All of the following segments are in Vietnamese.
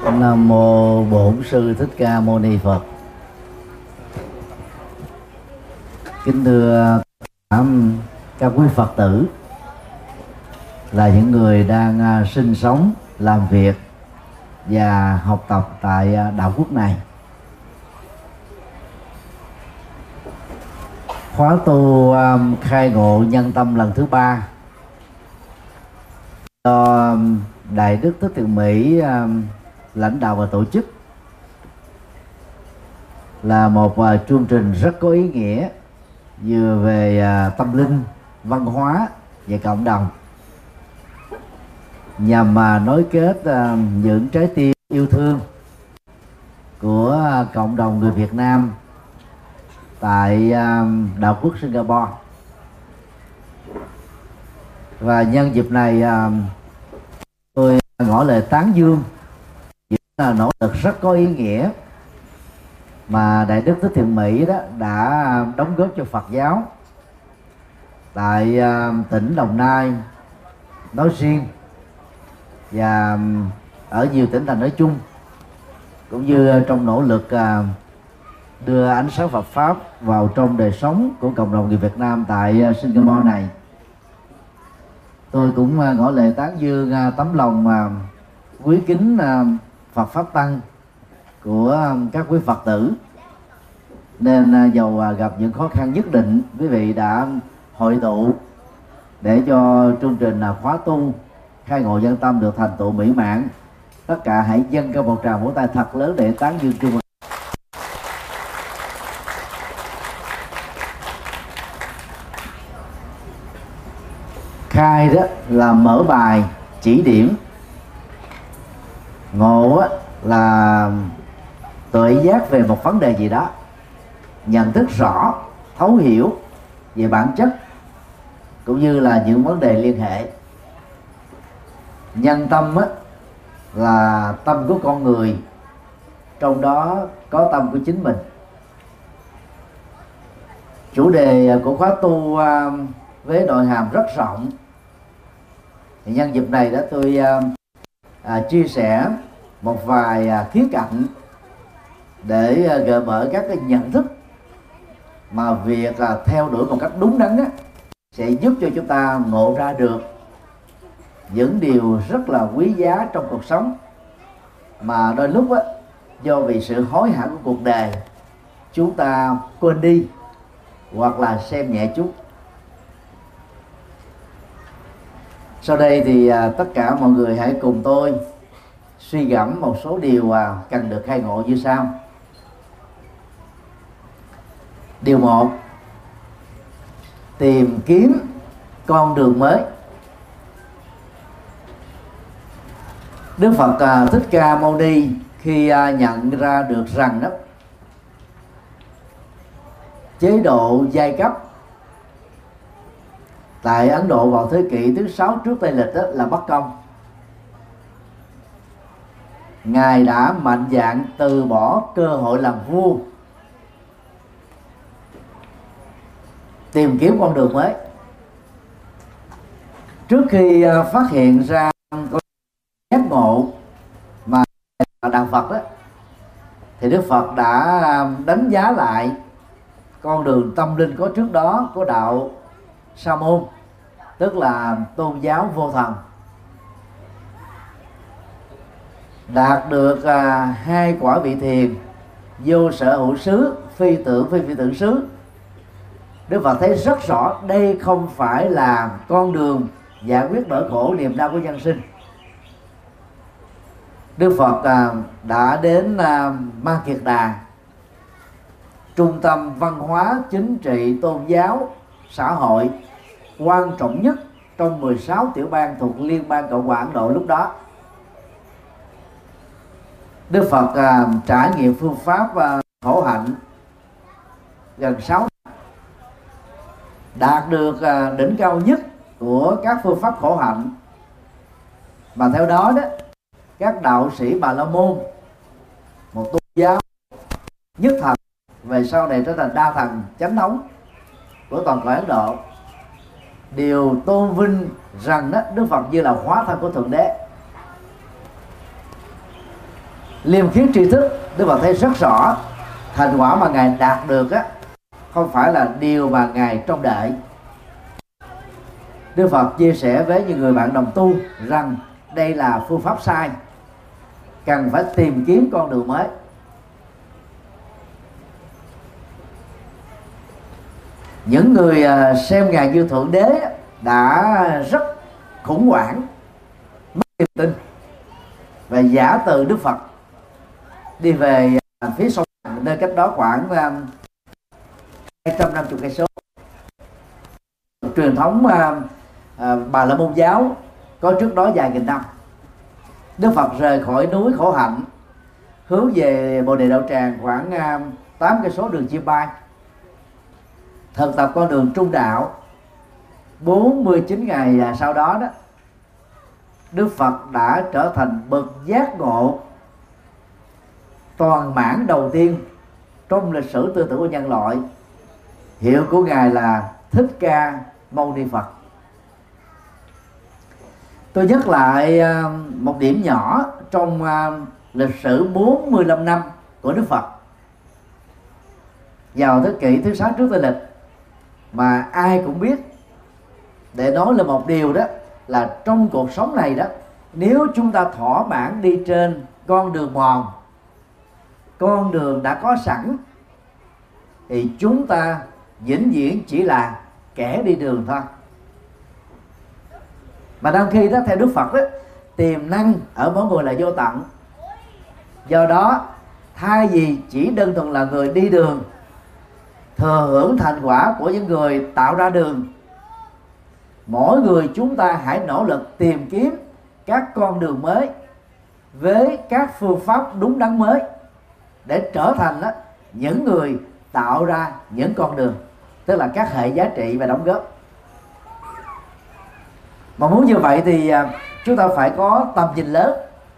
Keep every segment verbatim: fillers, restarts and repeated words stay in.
Nam mô Bổn Sư Thích Ca Mâu Ni Phật. Kính thưa các quý Phật tử, là những người đang sinh sống, làm việc và học tập tại đạo quốc này. Khóa tu khai ngộ nhân tâm lần thứ ba do Đại Đức Thích Thiện Mỹ lãnh đạo và tổ chức là một chương trình rất có ý nghĩa, vừa về tâm linh, văn hóa và cộng đồng, nhằm mà nối kết những trái tim yêu thương của cộng đồng người Việt Nam tại đạo quốc Singapore. Và nhân dịp này tôi ngỏ lời tán dương là nỗ lực rất có ý nghĩa mà Đại Đức Thích Thiện Mỹ đó đã đóng góp cho Phật giáo tại tỉnh Đồng Nai nói riêng và ở nhiều tỉnh thành nói chung, cũng như trong nỗ lực đưa ánh sáng Phật pháp vào trong đời sống của cộng đồng người Việt Nam tại Singapore này. Tôi cũng ngỏ lời tán dương tấm lòng quý kính Phật pháp tăng của các quý Phật tử, nên dầu gặp những khó khăn nhất định, quý vị đã hội tụ để cho chương trình khóa tu khai ngộ nhân tâm được thành tựu mỹ mãn. Tất cả hãy dâng cao một tràng vỗ tay thật lớn để tán dương chung. Khai đó là mở bài chỉ điểm, ngộ là tuệ giác về một vấn đề gì đó, nhận thức rõ, thấu hiểu về bản chất cũng như là những vấn đề liên hệ. Nhân tâm á, là tâm của con người, trong đó có tâm của chính mình. Chủ đề của khóa tu với nội hàm rất rộng. Thì nhân dịp này đó tôi à, chia sẻ một vài à, khía cạnh để à, gợi mở các cái nhận thức mà việc à, theo đuổi một cách đúng đắn á, sẽ giúp cho chúng ta ngộ ra được những điều rất là quý giá trong cuộc sống, mà đôi lúc á, do vì sự hối hả của cuộc đời chúng ta quên đi hoặc là xem nhẹ chúng. Sau đây thì à, tất cả mọi người hãy cùng tôi suy gẫm một số điều à, cần được khai ngộ như sau. Điều một, tìm kiếm con đường mới. Đức Phật à, Thích Ca Mâu Ni khi à, nhận ra được rằng đó chế độ giai cấp tại Ấn Độ vào thế kỷ thứ sáu trước Tây lịch đó là bất công, Ngài đã mạnh dạn từ bỏ cơ hội làm vua, tìm kiếm con đường mới. Trước khi phát hiện ra con giác ngộ mà đạo Phật đó, thì Đức Phật đã đánh giá lại con đường tâm linh có trước đó của đạo Sa môn, tức là tôn giáo vô thần. Đạt được à, hai quả vị thiền, vô sở hữu xứ, phi tưởng phi phi tưởng xứ, Đức Phật thấy rất rõ đây không phải là con đường giải quyết nỗi khổ niềm đau của nhân sinh. Đức Phật à, đã đến à, Ma Kiệt Đà, trung tâm văn hóa, chính trị, tôn giáo, xã hội quan trọng nhất trong mười sáu tiểu bang thuộc Liên bang Cộng hòa Ấn Độ lúc đó. Đức Phật à, trải nghiệm phương pháp à, khổ hạnh gần sáu năm, đạt được à, đỉnh cao nhất của các phương pháp khổ hạnh, mà theo đó đó các đạo sĩ Bà La Môn, một tôn giáo nhất thần, về sau này trở thành đa thần chánh thống của toàn cõi Ấn Độ, đều tôn vinh rằng đó Đức Phật như là hóa thân của Thượng Đế. liêm khiết tri thức, Đức Phật thấy rất rõ thành quả mà ngài đạt được á không phải là điều mà ngài trông đợi. Đức Phật chia sẻ với những người bạn đồng tu rằng đây là phương pháp sai, cần phải tìm kiếm con đường mới. Những người xem ngài như thượng đế đã rất khủng hoảng, mất niềm tin và giả từ Đức Phật đi về phía sông, nơi cách đó khoảng hai trăm năm mươi cây số. Truyền thống Bà La Môn giáo có trước đó vài nghìn năm. Đức Phật rời khỏi núi Khổ Hạnh hướng về Bồ Đề Đạo Tràng khoảng tám cây số đường chim bay, thực tập con đường trung đạo. bốn mươi chín ngày sau đó đó, Đức Phật đã trở thành bậc giác ngộ toàn mãn đầu tiên trong lịch sử tư tưởng của nhân loại. Hiệu của ngài là Thích Ca Mâu Ni Phật. Tôi nhắc lại một điểm nhỏ trong lịch sử bốn mươi lăm năm của Đức Phật vào thế kỷ thứ sáu trước Tây lịch, mà ai cũng biết, để nói là một điều đó là trong cuộc sống này đó, nếu chúng ta thỏa mãn đi trên con đường mòn, con đường đã có sẵn, thì chúng ta vĩnh viễn chỉ là kẻ đi đường thôi. Mà đang khi đó, theo Đức Phật đó, tiềm năng ở mỗi người là vô tận. Do đó, thay vì chỉ đơn thuần là người đi đường thừa hưởng thành quả của những người tạo ra đường, mỗi người chúng ta hãy nỗ lực tìm kiếm các con đường mới với các phương pháp đúng đắn mới để trở thành đó, những người tạo ra những con đường, tức là các hệ giá trị và đóng góp. Mà muốn như vậy thì chúng ta phải có tầm nhìn lớn.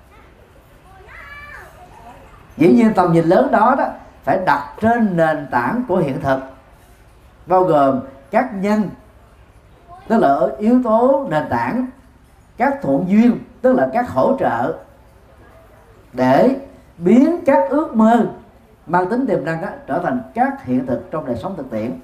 Dĩ nhiên tầm nhìn lớn đó, đó phải đặt trên nền tảng của hiện thực, bao gồm các nhân, tức là yếu tố nền tảng, các thuận duyên, tức là các hỗ trợ, để biến các ước mơ mang tính tiềm năng đó trở thành các hiện thực trong đời sống thực tiễn.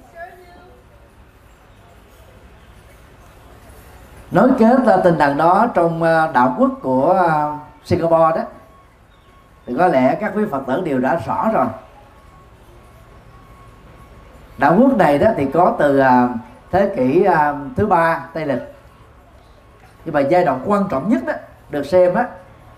Nối kết tinh thần đó trong đạo quốc của Singapore đó, thì có lẽ các quý Phật tử đều đã rõ rồi. Đạo quốc này đó thì có từ thế kỷ thứ ba Tây lịch, nhưng mà giai đoạn quan trọng nhất đó được xem đó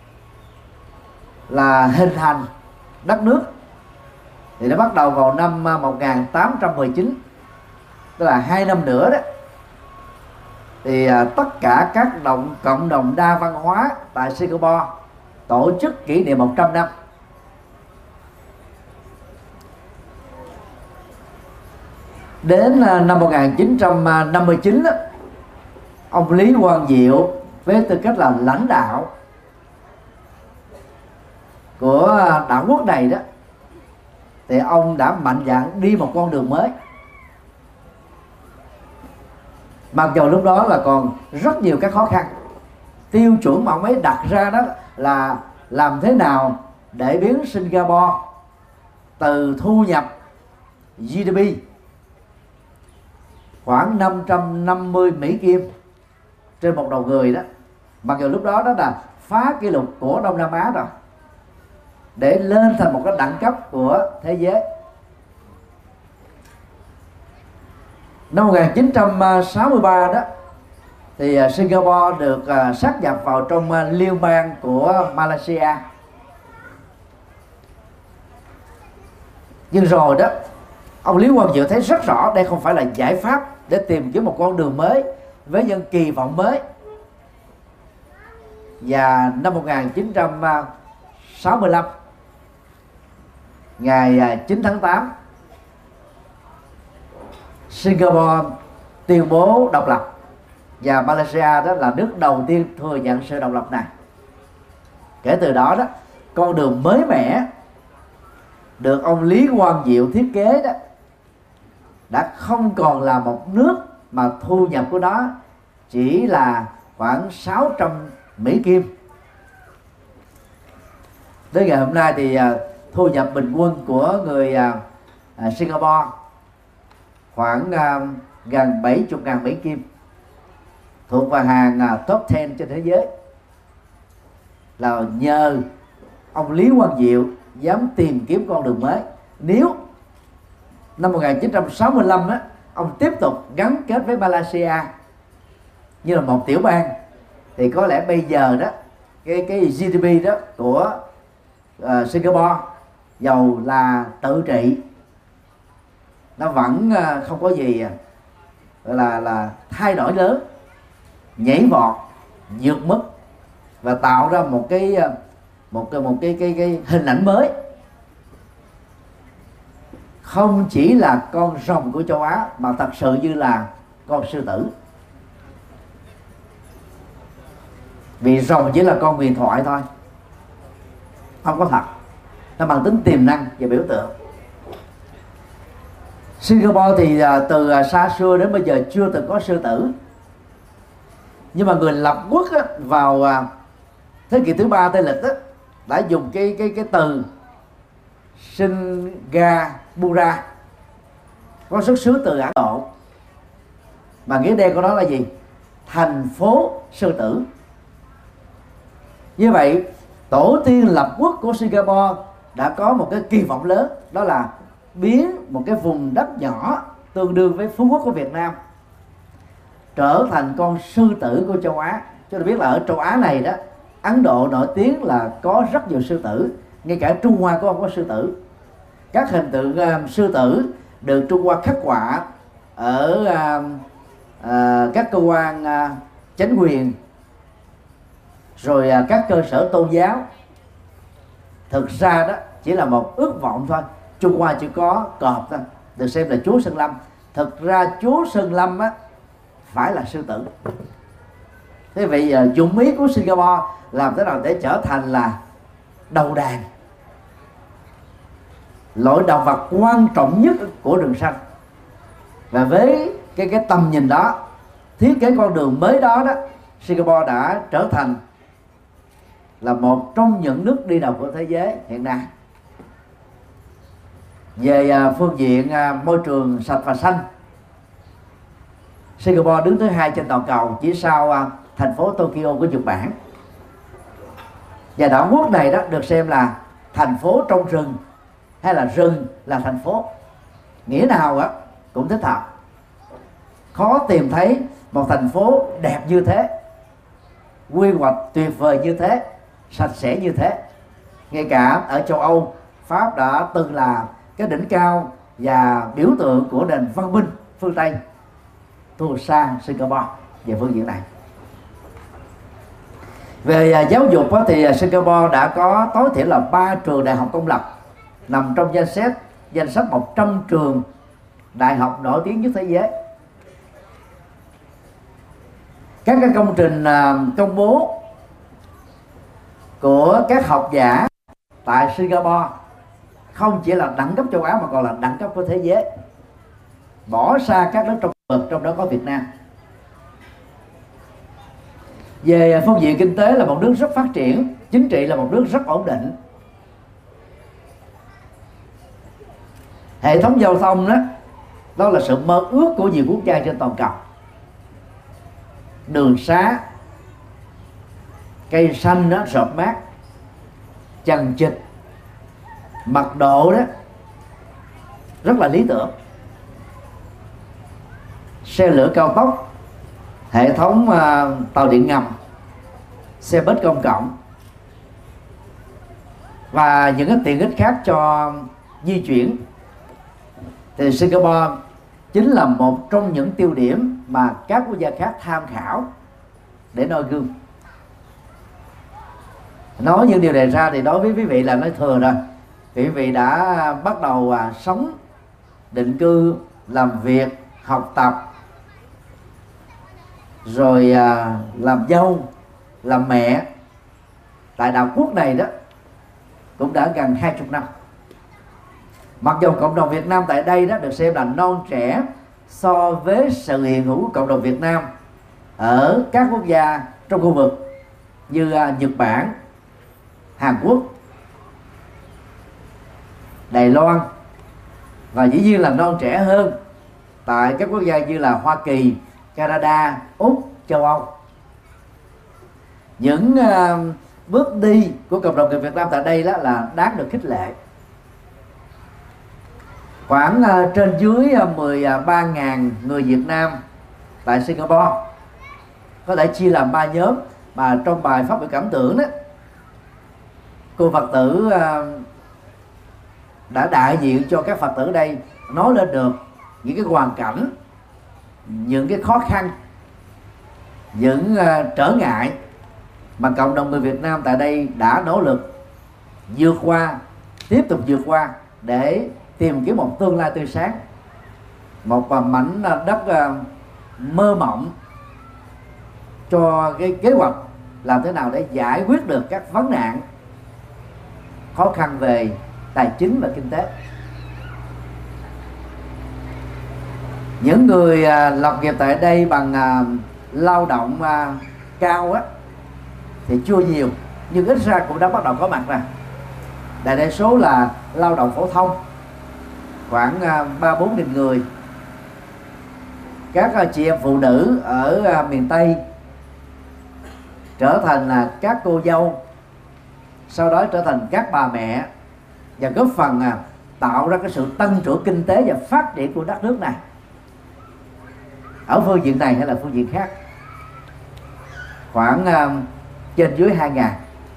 là hình thành đất nước, thì nó bắt đầu vào năm một nghìn tám trăm mười chín, tức là hai năm nữa đó, thì tất cả các động cộng đồng đa văn hóa tại Singapore tổ chức kỷ niệm một trăm năm. Đến năm một nghìn chín trăm năm mươi chín đó, ông Lý Quang Diệu với tư cách là lãnh đạo của đảo quốc này đó, thì ông đã mạnh dạn đi một con đường mới. Mặc dù lúc đó là còn rất nhiều các khó khăn. Tiêu chuẩn mà ông ấy đặt ra đó là làm thế nào để biến Singapore từ thu nhập giê đê pê khoảng năm trăm năm mươi Mỹ Kim trên một đầu người đó, mặc dù lúc đó đó là phá kỷ lục của Đông Nam Á rồi, để lên thành một cái đẳng cấp của thế giới. Năm một nghìn chín trăm sáu mươi ba đó thì Singapore được sát nhập vào trong liên bang của Malaysia. Nhưng rồi đó, ông Lý Quang Diệu thấy rất rõ đây không phải là giải pháp để tìm kiếm một con đường mới với những kỳ vọng mới. Và năm một nghìn chín trăm sáu mươi lăm, ngày chín tháng tám, Singapore tuyên bố độc lập, và Malaysia đó là nước đầu tiên thừa nhận sự độc lập này. Kể từ đó đó, con đường mới mẻ được ông Lý Quang Diệu thiết kế đó đã không còn là một nước mà thu nhập của nó chỉ là khoảng sáu trăm Mỹ Kim, Đến ngày hôm nay thì à, thu nhập bình quân của người à, à, Singapore khoảng à, gần bảy mươi ngàn Mỹ Kim, thuộc vào hàng à, top mười trên thế giới, là nhờ ông Lý Quang Diệu dám tìm kiếm con đường mới. Nếu năm một nghìn chín trăm sáu mươi lăm á, ông tiếp tục gắn kết với Malaysia như là một tiểu bang, thì có lẽ bây giờ đó cái cái giê đê pê đó của uh, Singapore dầu là tự trị, nó vẫn uh, không có gì uh, là là thay đổi lớn, nhảy vọt, vượt mức và tạo ra một cái uh, một cái một cái cái cái hình ảnh mới, không chỉ là con rồng của châu Á mà thật sự như là con sư tử. Vì rồng chỉ là con huyền thoại thôi, không có thật, nó mang tính tiềm năng và biểu tượng. Singapore thì từ xa xưa đến bây giờ chưa từng có sư tử, nhưng mà người lập quốc á, vào thế kỷ thứ ba Tây lịch á, đã dùng cái cái cái từ Singapura, có xuất xứ từ Ấn Độ, mà nghĩa đen của nó là gì? Thành phố sư tử. Như vậy tổ tiên lập quốc của Singapore đã có một cái kỳ vọng lớn, đó là biến một cái vùng đất nhỏ tương đương với Phú Quốc của Việt Nam trở thành con sư tử của châu Á. Cho nên biết là ở châu Á này đó, Ấn Độ nổi tiếng là có rất nhiều sư tử, ngay cả Trung Hoa cũng không có sư tử. Các hình tượng uh, sư tử được Trung Hoa khắc họa ở uh, uh, các cơ quan uh, chính quyền, rồi uh, các cơ sở tôn giáo. Thực ra đó chỉ là một ước vọng thôi. Trung Hoa chỉ có cọp thôi, được xem là chúa Sơn Lâm. Thực ra chúa Sơn Lâm á phải là sư tử. Thế vậy uh, dụng ý của Singapore làm thế nào để trở thành là đầu đàn, loại động vật quan trọng nhất của rừng xanh. Và với cái cái tầm nhìn đó, thiết kế con đường mới đó đó, Singapore đã trở thành là một trong những nước đi đầu của thế giới hiện nay. Về phương diện môi trường sạch và xanh, Singapore đứng thứ hai trên toàn cầu, chỉ sau thành phố Tokyo của Nhật Bản. Và đảo quốc này đó được xem là thành phố trong rừng, hay là rừng là thành phố, nghĩa nào á cũng thích hợp. Khó tìm thấy một thành phố đẹp như thế, quy hoạch tuyệt vời như thế, sạch sẽ như thế. Ngay cả ở châu Âu, Pháp đã từng là cái đỉnh cao và biểu tượng của nền văn minh phương Tây, thua xa Singapore về phương diện này. Về giáo dục thì Singapore đã có tối thiểu là ba trường đại học công lập nằm trong danh sách danh sách một trăm trường đại học nổi tiếng nhất thế giới. Các cái công trình công bố của các học giả tại Singapore không chỉ là đẳng cấp châu Á mà còn là đẳng cấp của thế giới, bỏ xa các nước trong vực, trong đó có Việt Nam. Về phương diện kinh tế là một nước rất phát triển, chính trị là một nước rất ổn định. Hệ thống giao thông đó, đó là sự mơ ước của nhiều quốc gia trên toàn cầu. Đường xá, cây xanh đó rợp mát, chằng chịt, mật độ đó rất là lý tưởng. Xe lửa cao tốc, hệ thống uh, tàu điện ngầm, xe buýt công cộng và những cái tiện ích khác cho di chuyển, thì Singapore chính là một trong những tiêu điểm mà các quốc gia khác tham khảo để noi gương. Nói những điều này ra thì đối với quý vị là nói thừa rồi. Quý vị đã bắt đầu à, sống, định cư, làm việc, học tập, rồi à, làm dâu, làm mẹ tại đảo quốc này đó cũng đã gần hai mươi năm. Mặc dù cộng đồng Việt Nam tại đây đó được xem là non trẻ so với sự hiện hữu của cộng đồng Việt Nam ở các quốc gia trong khu vực như Nhật Bản, Hàn Quốc, Đài Loan, và dĩ nhiên là non trẻ hơn tại các quốc gia như là Hoa Kỳ, Canada, Úc, châu Âu. Những uh, bước đi của cộng đồng người Việt Nam tại đây đó là đáng được khích lệ. Khoảng uh, trên dưới uh, mười ba nghìn người Việt Nam tại Singapore, có thể chia làm ba nhóm, mà trong bài phát biểu cảm tưởng đó, cô Phật tử uh, đã đại diện cho các Phật tử ở đây nói lên được những cái hoàn cảnh, những cái khó khăn, những uh, trở ngại mà cộng đồng người Việt Nam tại đây đã nỗ lực vượt qua, tiếp tục vượt qua để tìm kiếm một tương lai tươi sáng, một mảnh đất mơ mộng cho cái kế hoạch làm thế nào để giải quyết được các vấn nạn khó khăn về tài chính và kinh tế. Những người lập nghiệp tại đây bằng lao động cao á thì chưa nhiều, nhưng ít ra cũng đã bắt đầu có mặt rồi. Đại đa số là lao động phổ thông, khoảng ba bốn nghìn người. Các chị em phụ nữ ở miền Tây trở thành là các cô dâu, sau đó trở thành các bà mẹ, và góp phần tạo ra cái sự tăng trưởng kinh tế và phát triển của đất nước này, ở phương diện này hay là phương diện khác. Khoảng trên dưới hai ngàn.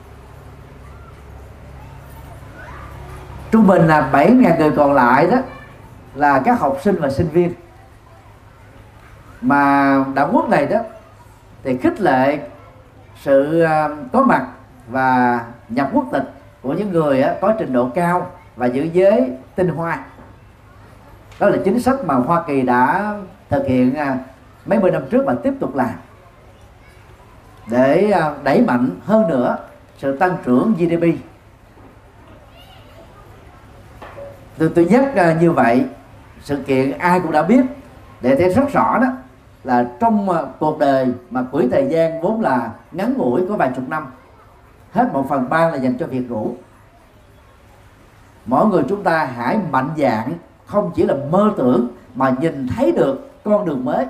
Trung bình là bảy ngàn người còn lại đó là các học sinh và sinh viên. Mà đảng quốc này đó thì khích lệ sự có mặt và nhập quốc tịch của những người có trình độ cao và giữ giới tinh hoa. Đó là chính sách mà Hoa Kỳ đã thực hiện mấy mươi năm trước và tiếp tục làm để đẩy mạnh hơn nữa sự tăng trưởng giê đê pê. Tôi, tôi nhắc như vậy, sự kiện ai cũng đã biết, để thấy rất rõ đó là trong cuộc đời mà quỹ thời gian vốn là ngắn ngủi có vài chục năm, hết một phần ba là dành cho việc ngủ. Mỗi người chúng ta hãy mạnh dạn, không chỉ là mơ tưởng mà nhìn thấy được con đường mới,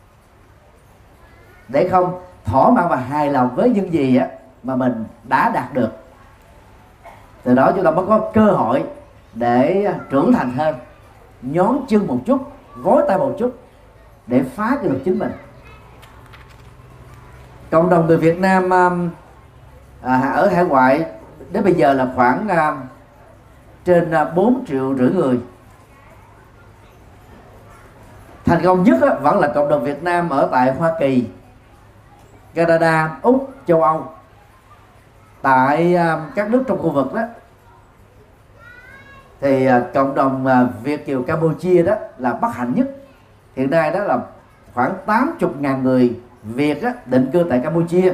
để không thỏa mãn và hài lòng với những gì á mà mình đã đạt được. Từ đó chúng ta mới có cơ hội để trưởng thành hơn, nhón chân một chút, gối tay một chút để phá cái được chính mình. Cộng đồng người Việt Nam à, ở hải ngoại đến bây giờ là khoảng à, trên bốn triệu rưỡi người. Thành công nhất á, vẫn là cộng đồng Việt Nam ở tại Hoa Kỳ, Canada, Úc, châu Âu. Tại uh, các nước trong khu vực đó thì uh, cộng đồng uh, Việt kiều Campuchia đó là bất hạnh nhất. Hiện nay đó là khoảng tám mươi ngàn người Việt đó, định cư tại Campuchia,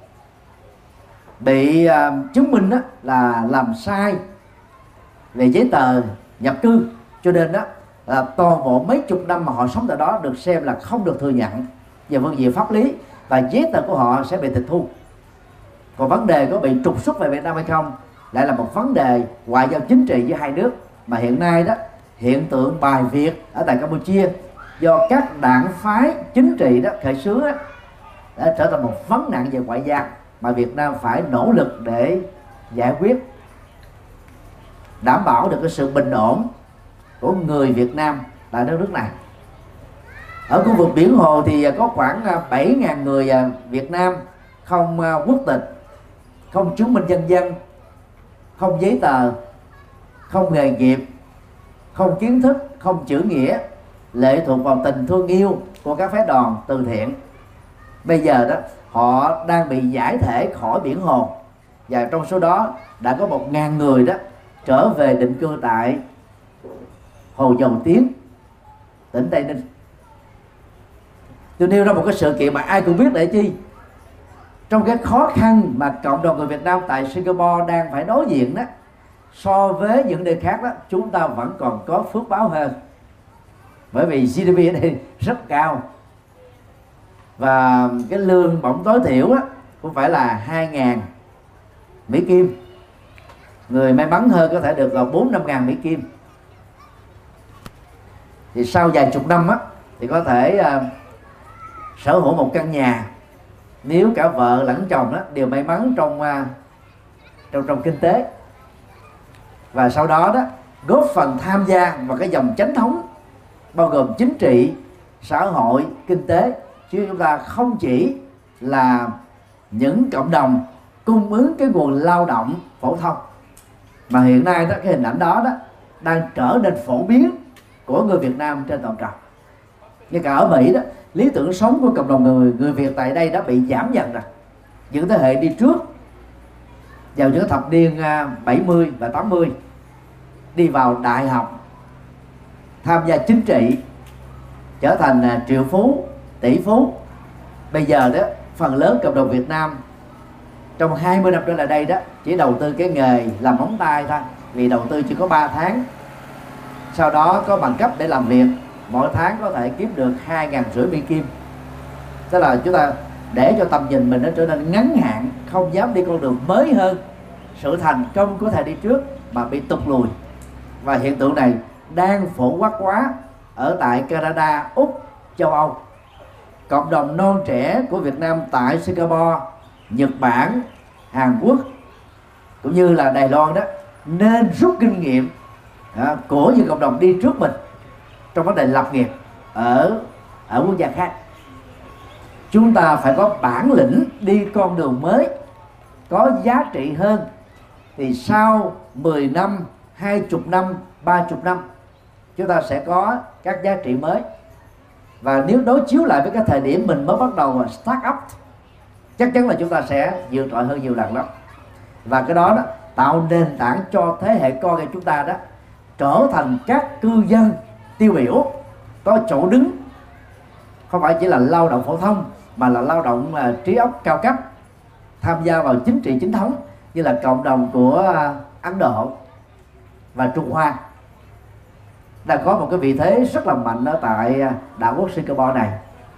bị uh, chứng minh đó là làm sai về giấy tờ nhập cư, cho nên đó là toàn bộ mấy chục năm mà họ sống tại đó được xem là không được thừa nhận về phương diện pháp lý, và giấy tờ của họ sẽ bị tịch thu. Còn vấn đề có bị trục xuất về Việt Nam hay không lại là một vấn đề ngoại giao chính trị giữa hai nước, mà hiện nay đó hiện tượng bài Việt ở tại Campuchia do các đảng phái chính trị đó khởi xướng đó, đã trở thành một vấn nạn về ngoại giao mà Việt Nam phải nỗ lực để giải quyết, đảm bảo được cái sự bình ổn của người Việt Nam tại đất nước này. Ở khu vực biển Hồ thì có khoảng bảy ngàn người Việt Nam không quốc tịch, không chứng minh nhân dân, không giấy tờ, không nghề nghiệp, không kiến thức, không chữ nghĩa, lệ thuộc vào tình thương yêu của các phái đoàn từ thiện. Bây giờ đó họ đang bị giải thể khỏi biển Hồ, và trong số đó đã có một ngàn người đó trở về định cư tại Hồ Dầu Tiếng, tỉnh Tây Ninh. Tôi nêu ra một cái sự kiện mà ai cũng biết để chi. Trong cái khó khăn mà cộng đồng người Việt Nam tại Singapore đang phải đối diện đó, so với những nơi khác đó, chúng ta vẫn còn có phước báo hơn. Bởi vì giê đê pê ở đây rất cao, và cái lương bổng tối thiểu đó cũng phải là hai ngàn Mỹ Kim, người may mắn hơn có thể được vào bốn năm ngàn Mỹ Kim. Thì sau vài chục năm á thì có thể uh, sở hữu một căn nhà nếu cả vợ lẫn chồng đó đều may mắn trong uh, trong trong kinh tế, và sau đó đó góp phần tham gia vào cái dòng chánh thống bao gồm chính trị, xã hội, kinh tế, chứ chúng ta không chỉ là những cộng đồng cung ứng cái nguồn lao động phổ thông, mà hiện nay đó cái hình ảnh đó đó đang trở nên phổ biến của người Việt Nam trên toàn cầu. Như cả ở Mỹ đó, lý tưởng sống của cộng đồng người người Việt tại đây đã bị giảm dần rồi. Những thế hệ đi trước vào những thập niên bảy mươi và tám mươi đi vào đại học, tham gia chính trị, trở thành triệu phú, tỷ phú. Bây giờ đó phần lớn cộng đồng Việt Nam trong hai mươi năm trở lại đây đó chỉ đầu tư cái nghề làm móng tay thôi, vì đầu tư chỉ có ba tháng, sau đó có bằng cấp để làm việc, mỗi tháng có thể kiếm được hai ngàn rưỡi Mỹ Kim. Tức là chúng ta để cho tầm nhìn mình nó trở nên ngắn hạn, không dám đi con đường mới hơn, sự thành công có thể đi trước mà bị tụt lùi. Và hiện tượng này đang phổ quát quá ở tại Canada, Úc, châu Âu. Cộng đồng non trẻ của Việt Nam tại Singapore, Nhật Bản, Hàn Quốc cũng như là Đài Loan đó nên rút kinh nghiệm à, của những cộng đồng đi trước mình trong vấn đề lập nghiệp ở ở quốc gia khác. Chúng ta phải có bản lĩnh đi con đường mới có giá trị hơn, thì sau mười năm, hai mươi năm, ba mươi năm chúng ta sẽ có các giá trị mới. Và nếu đối chiếu lại với cái thời điểm mình mới bắt đầu start up, chắc chắn là chúng ta sẽ vượt trội hơn nhiều lần đó. Và cái đó, đó tạo nền tảng cho thế hệ con của chúng ta đó trở thành các cư dân tiêu biểu, có chỗ đứng, không phải chỉ là lao động phổ thông mà là lao động uh, trí óc cao cấp, tham gia vào chính trị chính thống như là cộng đồng của uh, Ấn Độ và Trung Hoa đang có một cái vị thế rất là mạnh ở tại đảo quốc Singapore này.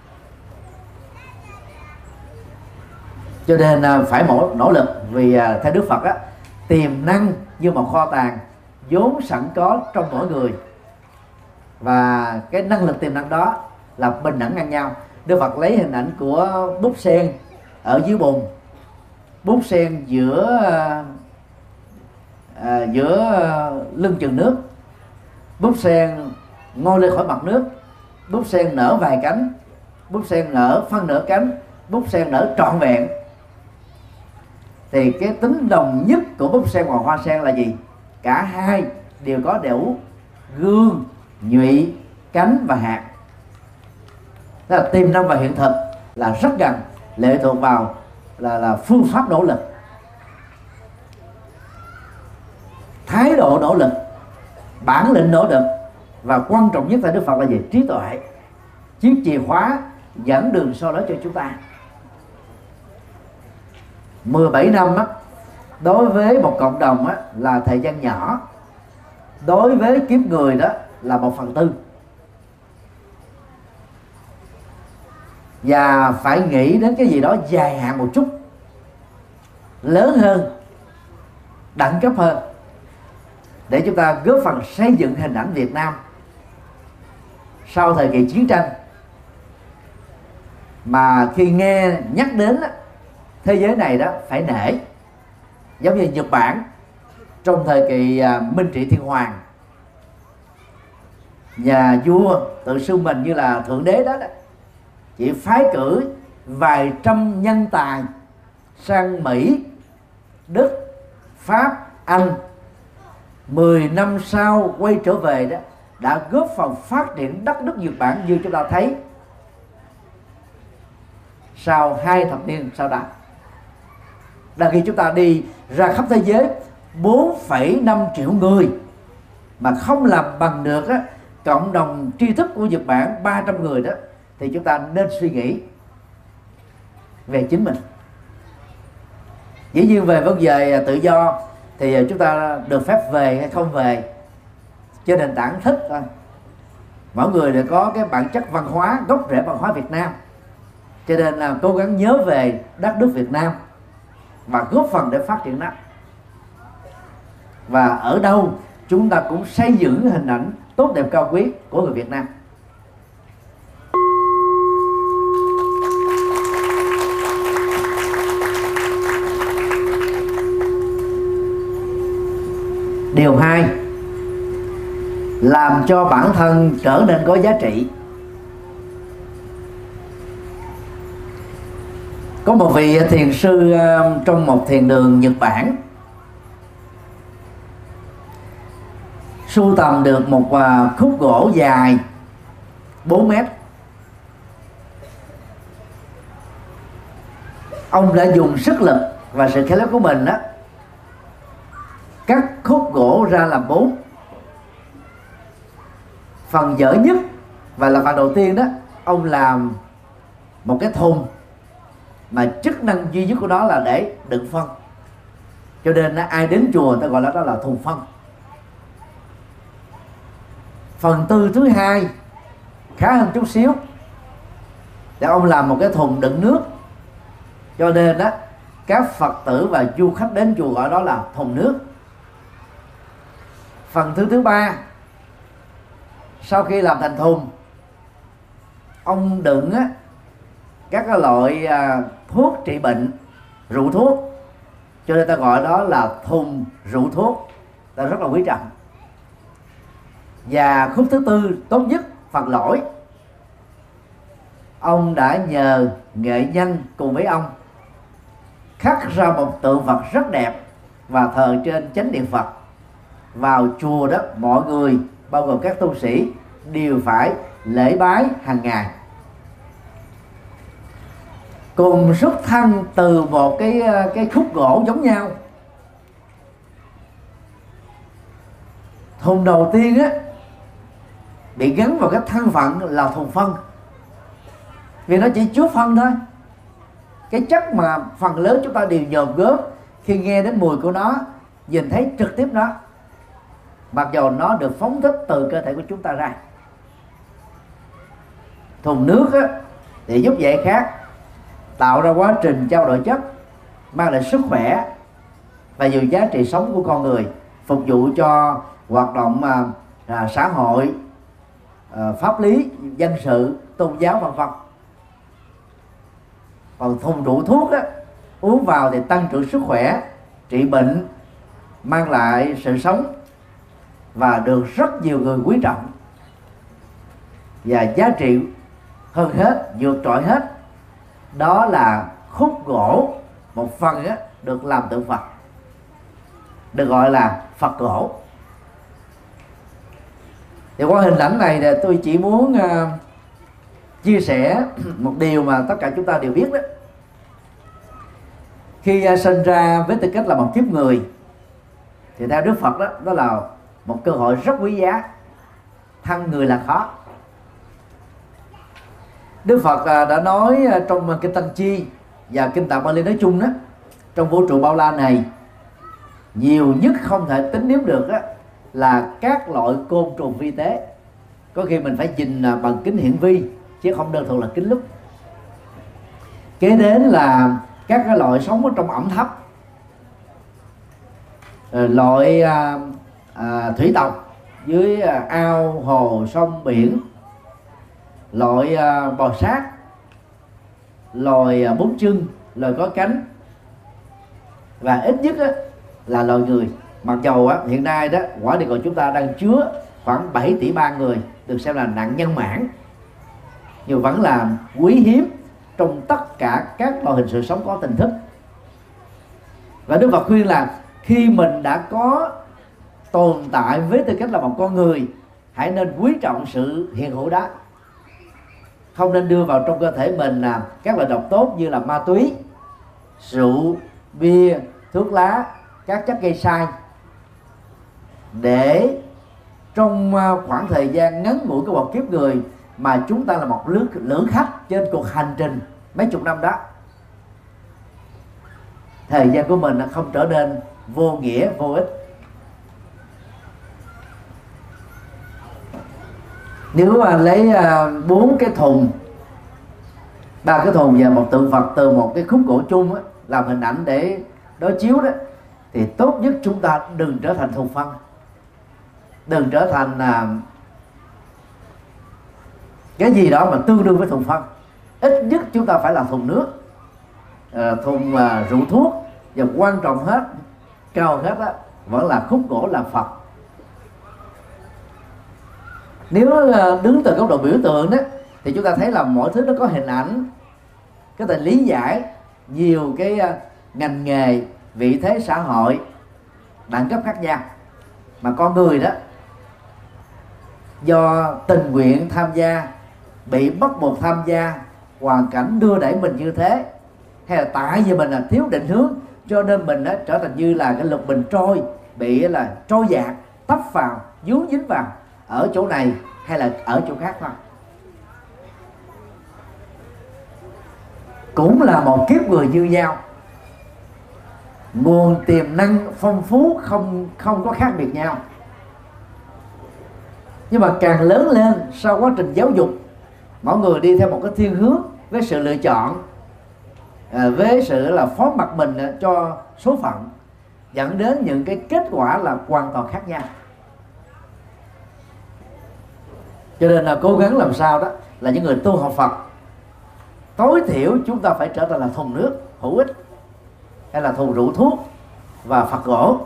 Cho nên phải nỗ lực, vì theo Đức Phật á, tiềm năng như một kho tàng vốn sẵn có trong mỗi người, và cái năng lực tiềm năng đó là bình đẳng ngang nhau. Đức Phật lấy hình ảnh của búp sen ở dưới bùn, búp sen giữa à, giữa lưng chừng nước, búp sen ngoi lên khỏi mặt nước, búp sen nở vài cánh, búp sen nở phân nửa cánh, búp sen nở trọn vẹn. Thì cái tính đồng nhất của búp sen và hoa sen là gì? Cả hai đều có đủ gương, nhụy, cánh và hạt. Tức là tiềm năng và hiện thực là rất gần, lệ thuộc vào là là phương pháp nỗ lực, thái độ nỗ lực, bản lĩnh nỗ lực, và quan trọng nhất là Đức Phật là gì? Trí tuệ, chiếc chìa khóa dẫn đường sau đó cho chúng ta. mười bảy năm á, đối với một cộng đồng á, là thời gian nhỏ, đối với kiếp người đó là một phần tư. Và phải nghĩ đến cái gì đó dài hạn một chút, lớn hơn, đẳng cấp hơn, để chúng ta góp phần xây dựng hình ảnh Việt Nam sau thời kỳ chiến tranh. Mà khi nghe nhắc đến thế giới này đó phải nể, giống như Nhật Bản trong thời kỳ Minh Trị Thiên Hoàng, nhà vua tự xưng mình như là thượng đế đó, đó chỉ phái cử vài trăm nhân tài sang Mỹ, Đức, Pháp, Anh, mười năm sau quay trở về đó đã góp phần phát triển đất nước Nhật Bản như chúng ta thấy sau hai thập niên sau đó. Là khi chúng ta đi ra khắp thế giới bốn phẩy năm triệu người mà không làm bằng được á, cộng đồng tri thức của Nhật Bản ba trăm người đó, thì chúng ta nên suy nghĩ về chính mình. Dĩ nhiên về vấn đề tự do thì chúng ta được phép về hay không về trên nền tảng thích thôi. Mỗi người đều có cái bản chất văn hóa, gốc rễ văn hóa Việt Nam, cho nên là cố gắng nhớ về đất nước Việt Nam và góp phần để phát triển nó. và ở đâu chúng ta cũng xây dựng hình ảnh tốt đẹp cao quý của người Việt Nam. Điều hai, làm cho bản thân trở nên có giá trị. Có một vị thiền sư trong một thiền đường Nhật Bản sưu tầm được một khúc gỗ dài bốn mét. Ông đã dùng sức lực và sự khéo léo của mình đó cắt khúc gỗ ra làm bốn. Phần dở nhất và là phần đầu tiên đó, ông làm một cái thùng mà chức năng duy nhất của nó là để đựng phân, cho nên ai đến chùa ta gọi là đó là thùng phân. Phần tư thứ hai khá hơn chút xíu, để ông làm một cái thùng đựng nước, cho nên đó các Phật tử và du khách đến chùa gọi đó là thùng nước. Phần thứ thứ ba, sau khi làm thành thùng, ông đựng á, các cái loại à, thuốc trị bệnh, rượu thuốc, cho nên ta gọi đó là thùng rượu thuốc, ta rất là quý trọng. Và khúc thứ tư tốt nhất, phần lỗi, ông đã nhờ nghệ nhân cùng với ông khắc ra một tượng Phật rất đẹp và thờ trên chánh điện Phật. Vào chùa đó, mọi người bao gồm các tu sĩ đều phải lễ bái hàng ngày. Cùng xuất thân từ một cái cái khúc gỗ giống nhau. Thùng đầu tiên á bị gắn vào cái thân phận là thùng phân, vì nó chỉ chứa phân thôi. Cái chất mà phần lớn chúng ta đều nhòm gớm khi nghe đến mùi của nó, nhìn thấy trực tiếp nó, mặc dù nó được phóng thích từ cơ thể của chúng ta ra. Thùng nước á, thì giúp giải khát, tạo ra quá trình trao đổi chất, mang lại sức khỏe và nhiều giá trị sống của con người, phục vụ cho hoạt động à, à, xã hội, à, pháp lý, dân sự, tôn giáo vân vân. Còn thùng rượu thuốc á, uống vào thì tăng trưởng sức khỏe, trị bệnh, mang lại sự sống và được rất nhiều người quý trọng. Và giá trị hơn hết, vượt trội hết, đó là khúc gỗ một phần á, được làm tượng Phật, được gọi là Phật gỗ. Thì qua hình ảnh này thì tôi chỉ muốn uh, chia sẻ một điều mà tất cả chúng ta đều biết đó. Khi uh, sinh ra với tư cách là một kiếp người, thì theo Đức Phật đó, đó là một cơ hội rất quý giá. Thân người là khó. Đức Phật uh, đã nói uh, trong kinh Tăng Chi và kinh Tạng Bali nói chung đó, trong vũ trụ bao la này, nhiều nhất không thể tính đếm được đó, là các loại côn trùng vi tế. Có khi mình phải nhìn bằng kính hiển vi chứ không đơn thuần là kính lúp. Kế đến là các cái loại sống ở trong ẩm thấp, loại à, à, thủy tộc dưới à, ao, hồ, sông, biển, loại à, bò sát, loài à, bốn chân, loài có cánh, và ít nhất á, là loài người. Mặc dầu á, hiện nay đó quả địa cầu chúng ta đang chứa khoảng bảy tỷ ba người được xem là nạn nhân mãn, nhưng vẫn là quý hiếm trong tất cả các loại hình sự sống có tình thức. Và Đức Phật khuyên là khi mình đã có tồn tại với tư cách là một con người, hãy nên quý trọng sự hiện hữu đó, không nên đưa vào trong cơ thể mình là các loại độc tốt như là ma túy, rượu, bia, thuốc lá, các chất gây sai, để trong khoảng thời gian ngắn ngủi của một kiếp người mà chúng ta là một lữ, lữ khách trên cuộc hành trình mấy chục năm đó, thời gian của mình không trở nên vô nghĩa, vô ích. Nếu mà lấy bốn cái thùng, ba cái thùng và một tượng Phật từ một cái khúc gỗ chung á, làm hình ảnh để đối chiếu đó, thì tốt nhất chúng ta đừng trở thành thùng phân, đừng trở thành à, cái gì đó mà tương đương với thùng phân. Ít nhất chúng ta phải là thùng nước, à, thùng à, rượu thuốc, và quan trọng hết, cao hết đó, vẫn là khúc gỗ là Phật. Nếu à, đứng từ góc độ biểu tượng đó, thì chúng ta thấy là mọi thứ nó có hình ảnh, có thể lý giải nhiều cái à, ngành nghề, vị thế xã hội, đẳng cấp khác nhau, mà con người đó do tình nguyện tham gia, bị bắt buộc tham gia, hoàn cảnh đưa đẩy mình như thế, hay là tại vì mình là thiếu định hướng, cho nên mình đó trở thành như là cái lục bình trôi, bị là trôi dạt, tấp vào, dướng dính vào ở chỗ này hay là ở chỗ khác thôi. Cũng là một kiếp người như nhau, nguồn tiềm năng phong phú không không có khác biệt nhau, nhưng mà càng lớn lên sau quá trình giáo dục, mọi người đi theo một cái thiên hướng với sự lựa chọn, à, với sự là phó mặc mình cho số phận, dẫn đến những cái kết quả là hoàn toàn khác nhau. Cho nên là cố gắng làm sao đó là những người tu học Phật, tối thiểu chúng ta phải trở thành là thùng nước hữu ích, hay là thùng rượu thuốc và Phật gỗ.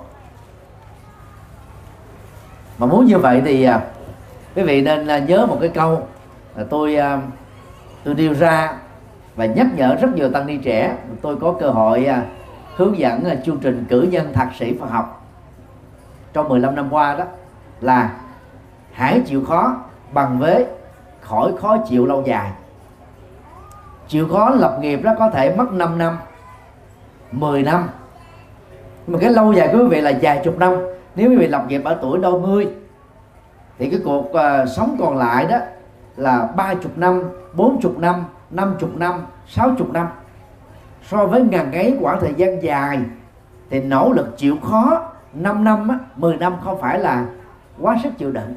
Mà muốn như vậy thì à, quý vị nên à, nhớ một cái câu là tôi à, tôi nêu ra và nhắc nhở rất nhiều tăng ni trẻ. Tôi có cơ hội à, hướng dẫn à, chương trình cử nhân thạc sĩ Phật học trong mười lăm năm qua, đó là hãy chịu khó bằng với khỏi khó chịu lâu dài. Chịu khó lập nghiệp đó có thể mất năm năm, mười năm, nhưng mà cái lâu dài của quý vị là vài chục năm. Nếu quý vị lập nghiệp ở tuổi đôi mươi thì cái cuộc uh, sống còn lại đó là ba chục năm, bốn chục năm, năm chục năm, sáu chục năm. So với ngần ấy quãng thời gian dài thì nỗ lực chịu khó năm năm á, mười năm không phải là quá sức chịu đựng.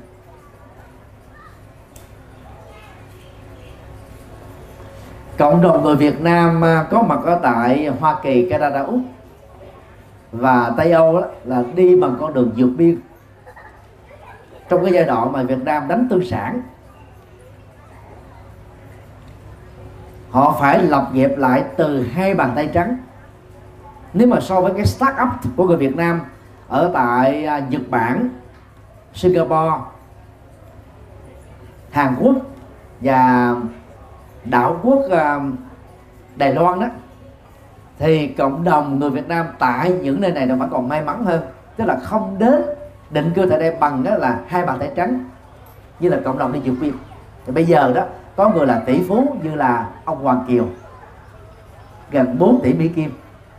Cộng đồng người Việt Nam có mặt ở tại Hoa Kỳ, Canada, Úc và Tây Âu đó, là đi bằng con đường vượt biên. Trong cái giai đoạn mà Việt Nam đánh tư sản, họ phải lập nghiệp lại từ hai bàn tay trắng. Nếu mà so với cái start up của người Việt Nam ở tại Nhật Bản, Singapore, Hàn Quốc và đảo quốc Đài Loan đó, thì cộng đồng người Việt Nam tại những nơi này nó vẫn còn may mắn hơn, tức là không đến định cư tại đây bằng đó là hai bàn tay trắng như là cộng đồng đi vượt biên. Thì bây giờ đó có người là tỷ phú như là ông Hoàng Kiều, gần bốn tỷ Mỹ Kim,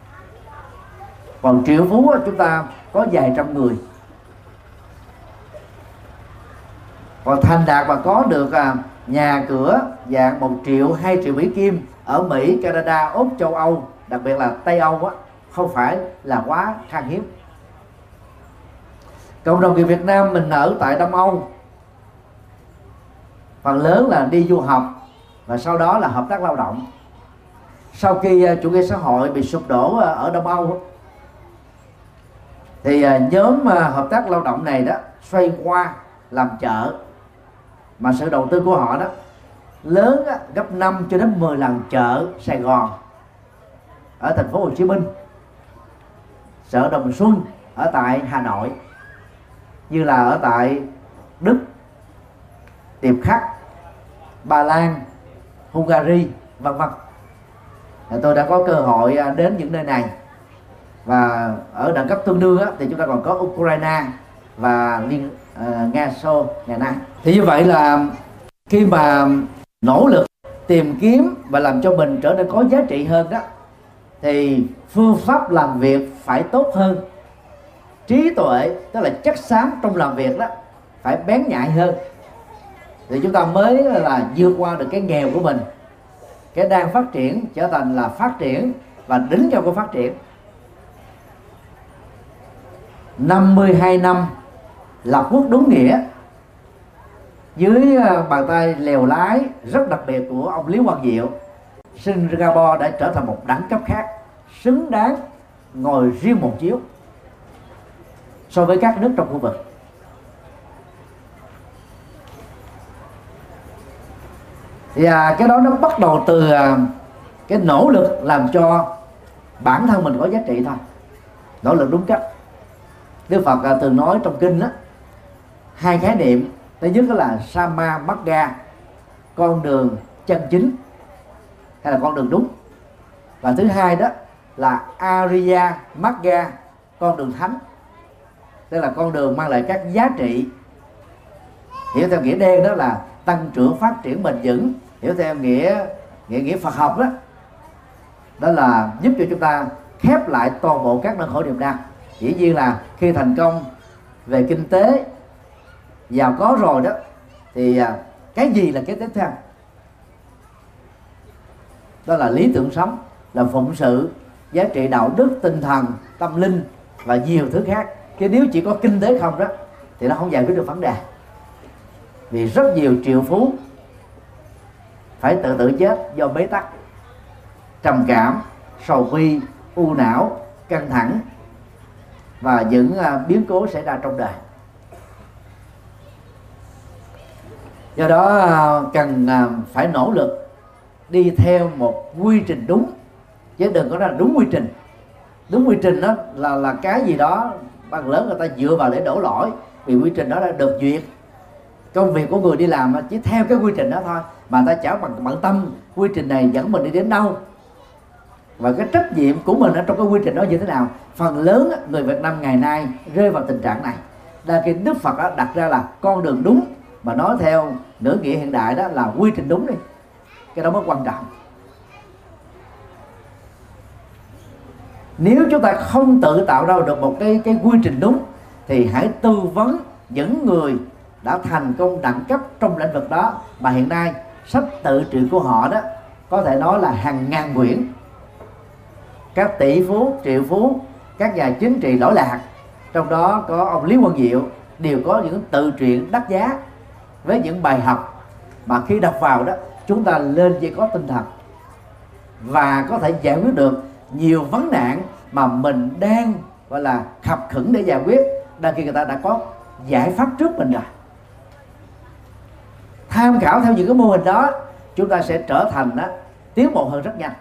còn triệu phú chúng ta có vài trăm người. Còn thành đạt mà có được à, nhà cửa dạng một triệu, hai triệu Mỹ Kim ở Mỹ, Canada, Úc, châu Âu, đặc biệt là Tây Âu á, không phải là quá khan hiếm. Cộng đồng người Việt Nam mình ở tại Đông Âu phần lớn là đi du học và sau đó là hợp tác lao động. Sau khi chủ nghĩa xã hội bị sụp đổ ở Đông Âu thì nhóm hợp tác lao động này đó xoay qua làm chợ, mà sự đầu tư của họ đó lớn gấp năm cho đến mười lần chợ Sài Gòn ở thành phố Hồ Chí Minh, chợ Đồng Xuân ở tại Hà Nội, như là ở tại Đức, Tiệp Khắc, Ba Lan, Hungary, vân vân. Tôi đã có cơ hội đến những nơi này, và ở đẳng cấp tương đương á, thì chúng ta còn có Ukraine và Liên uh, Nga Xô ngày nay. Thì như vậy là khi mà nỗ lực tìm kiếm và làm cho mình trở nên có giá trị hơn đó, thì phương pháp làm việc phải tốt hơn, trí tuệ tức là chất xám trong làm việc đó phải bén nhạy hơn, thì chúng ta mới là vượt qua được cái nghèo của mình, cái đang phát triển trở thành là phát triển và đỉnh cao của phát triển. năm mươi hai năm lập quốc đúng nghĩa dưới bàn tay lèo lái rất đặc biệt của ông Lý Quang Diệu, Singapore đã trở thành một đẳng cấp khác, xứng đáng ngồi riêng một chiếu. so với các nước trong khu vực. Và cái đó nó bắt đầu từ cái nỗ lực làm cho bản thân mình có giá trị thôi, nỗ lực đúng cách. Đức Phật từng nói trong kinh đó, hai khái niệm. Thứ nhất đó là Sama Magga, con đường chân chính hay là con đường đúng. Và thứ hai đó là Ariya Magga, con đường thánh, tức là con đường mang lại các giá trị. Hiểu theo nghĩa đen đó là tăng trưởng phát triển bền vững. Hiểu theo nghĩa nghĩa nghĩa Phật học đó, đó là giúp cho chúng ta khép lại toàn bộ các nỗi khổ niềm đau. Dĩ nhiên là khi thành công về kinh tế, giàu có rồi đó, thì cái gì là cái tiếp theo? Đó là lý tưởng sống, là phụng sự, giá trị đạo đức, tinh thần, tâm linh và nhiều thứ khác. Chứ nếu chỉ có kinh tế không đó thì nó không giải quyết được vấn đề. Vì rất nhiều triệu phú phải tự tử chết do bế tắc, trầm cảm, sầu bi, u não, căng thẳng và những biến cố xảy ra trong đời. Do đó cần phải nỗ lực đi theo một quy trình đúng, chứ đừng có là đúng quy trình. Đúng quy trình đó là là cái gì đó bằng lớn người ta dựa vào để đổ lỗi, vì quy trình đó đã được duyệt. Công việc của người đi làm chỉ theo cái quy trình đó thôi, mà ta chả bằng bận tâm quy trình này dẫn mình đi đến đâu và cái trách nhiệm của mình ở trong cái quy trình đó như thế nào. Phần lớn người Việt Nam ngày nay rơi vào tình trạng này. Đa khi Đức Phật đặt ra là con đường đúng, mà nói theo ngữ nghĩa hiện đại đó là quy trình đúng đi. Cái đó mới quan trọng. Nếu chúng ta không tự tạo ra được một cái cái quy trình đúng thì hãy tư vấn những người đã thành công đẳng cấp trong lĩnh vực đó, mà hiện nay sách tự truyện của họ đó có thể nói là hàng ngàn quyển. Các tỷ phú, triệu phú, các nhà chính trị lỗi lạc, trong đó có ông Lý Quang Diệu, đều có những tự truyện đắt giá với những bài học mà khi đọc vào đó chúng ta lên chỉ có tinh thần và có thể giải quyết được nhiều vấn nạn mà mình đang gọi là khập khững để giải quyết, đang khi người ta đã có giải pháp trước mình rồi. Tham khảo theo những cái mô hình đó, chúng ta sẽ trở thành đó, tiến bộ hơn rất nhanh.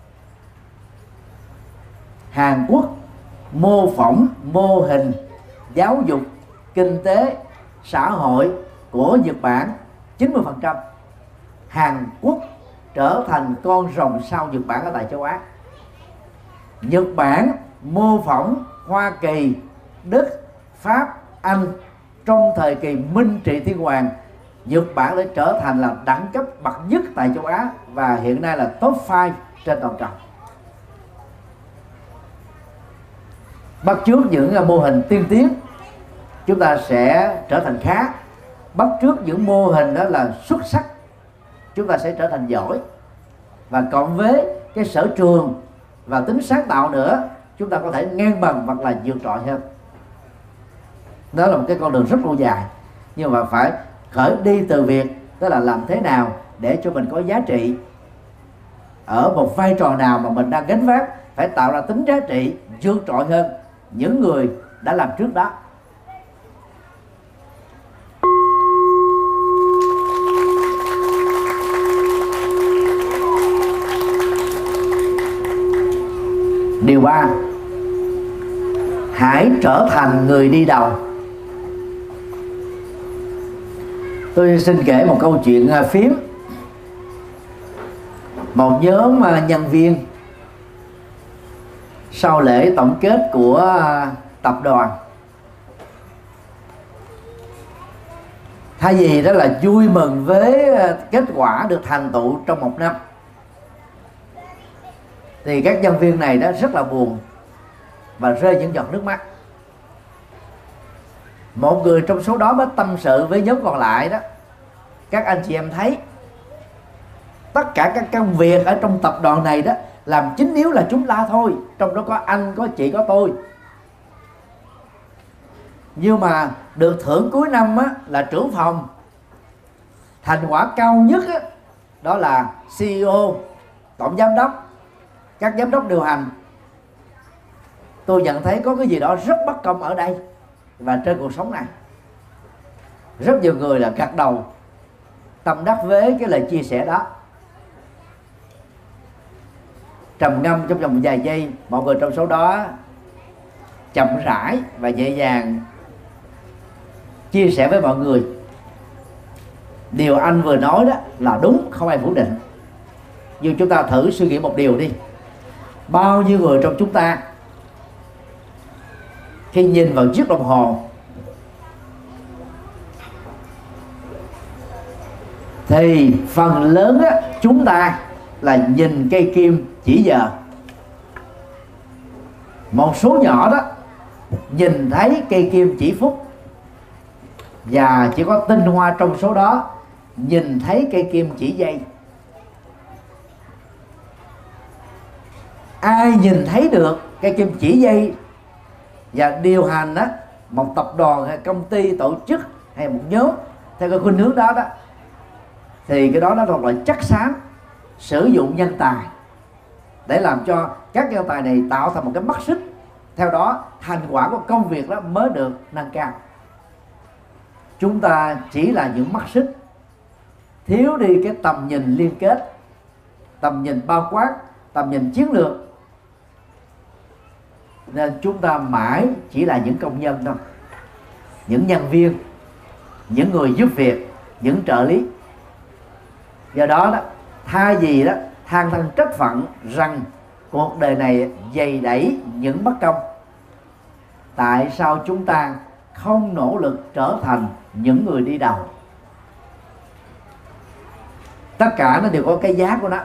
Hàn Quốc mô phỏng mô hình giáo dục, kinh tế, xã hội của Nhật Bản chín mươi phần trăm. Hàn Quốc trở thành con rồng sau Nhật Bản ở tại châu Á. Nhật Bản mô phỏng Hoa Kỳ, Đức, Pháp, Anh trong thời kỳ Minh trị thiên hoàng. Nhật Bản đã trở thành là đẳng cấp bậc nhất tại châu Á và hiện nay là top năm trên toàn cầu. Bắt chước những mô hình tiên tiến, chúng ta sẽ trở thành khá. Bắt chước những mô hình đó là xuất sắc, chúng ta sẽ trở thành giỏi. Và cộng với cái sở trường và tính sáng tạo nữa, chúng ta có thể ngang bằng hoặc là vượt trội hơn. Đó là một cái con đường rất lâu dài, nhưng mà phải khởi đi từ việc đó là làm thế nào để cho mình có giá trị ở một vai trò nào mà mình đang gánh vác, phải tạo ra tính giá trị vượt trội hơn những người đã làm trước đó. Điều ba, hãy trở thành người đi đầu. Tôi xin kể một câu chuyện phím. Một nhóm nhân viên sau lễ tổng kết của tập đoàn, thay vì đó là vui mừng với kết quả được thành tựu trong một năm, thì các nhân viên này đó rất là buồn và rơi những giọt nước mắt. Một người trong số đó mới tâm sự với nhóm còn lại đó: các anh chị em thấy tất cả các công việc ở trong tập đoàn này đó làm chính yếu là chúng ta thôi, trong đó có anh, có chị, có tôi. Nhưng mà được thưởng cuối năm á, là trưởng phòng. Thành quả cao nhất á, đó là xê e ô, tổng giám đốc, các giám đốc điều hành. Tôi nhận thấy có cái gì đó rất bất công ở đây. và trên cuộc sống này. Rất nhiều người là gật đầu tâm đắc với cái lời chia sẻ đó. Trầm ngâm trong vòng vài giây, mọi người trong số đó chậm rãi và nhẹ nhàng chia sẻ với mọi người điều anh vừa nói đó là đúng, không ai phủ định. Nhưng chúng ta thử suy nghĩ một điều đi, bao nhiêu người trong chúng ta khi nhìn vào chiếc đồng hồ thì phần lớn á, chúng ta là nhìn cây kim chỉ giờ. Một số nhỏ đó nhìn thấy cây kim chỉ phút, và chỉ có tinh hoa trong số đó nhìn thấy cây kim chỉ giây. Ai nhìn thấy được cây kim chỉ giây và điều hành đó, một tập đoàn hay công ty, tổ chức hay một nhóm theo cái khuynh hướng đó đó, thì cái đó nó thuộc loại chất xám sử dụng nhân tài để làm cho các nhân tài này tạo thành một cái mắt xích, theo đó thành quả của công việc đó mới được nâng cao. Chúng ta chỉ là những mắt xích, thiếu đi cái tầm nhìn liên kết, tầm nhìn bao quát, tầm nhìn chiến lược, nên chúng ta mãi chỉ là những công nhân thôi, những nhân viên, những người giúp việc, những trợ lý. Do đó đó, thay vì đó than thân trách phận rằng cuộc đời này dày đẩy những bất công, tại sao chúng ta không nỗ lực trở thành những người đi đầu? Tất cả nó đều có cái giá của nó.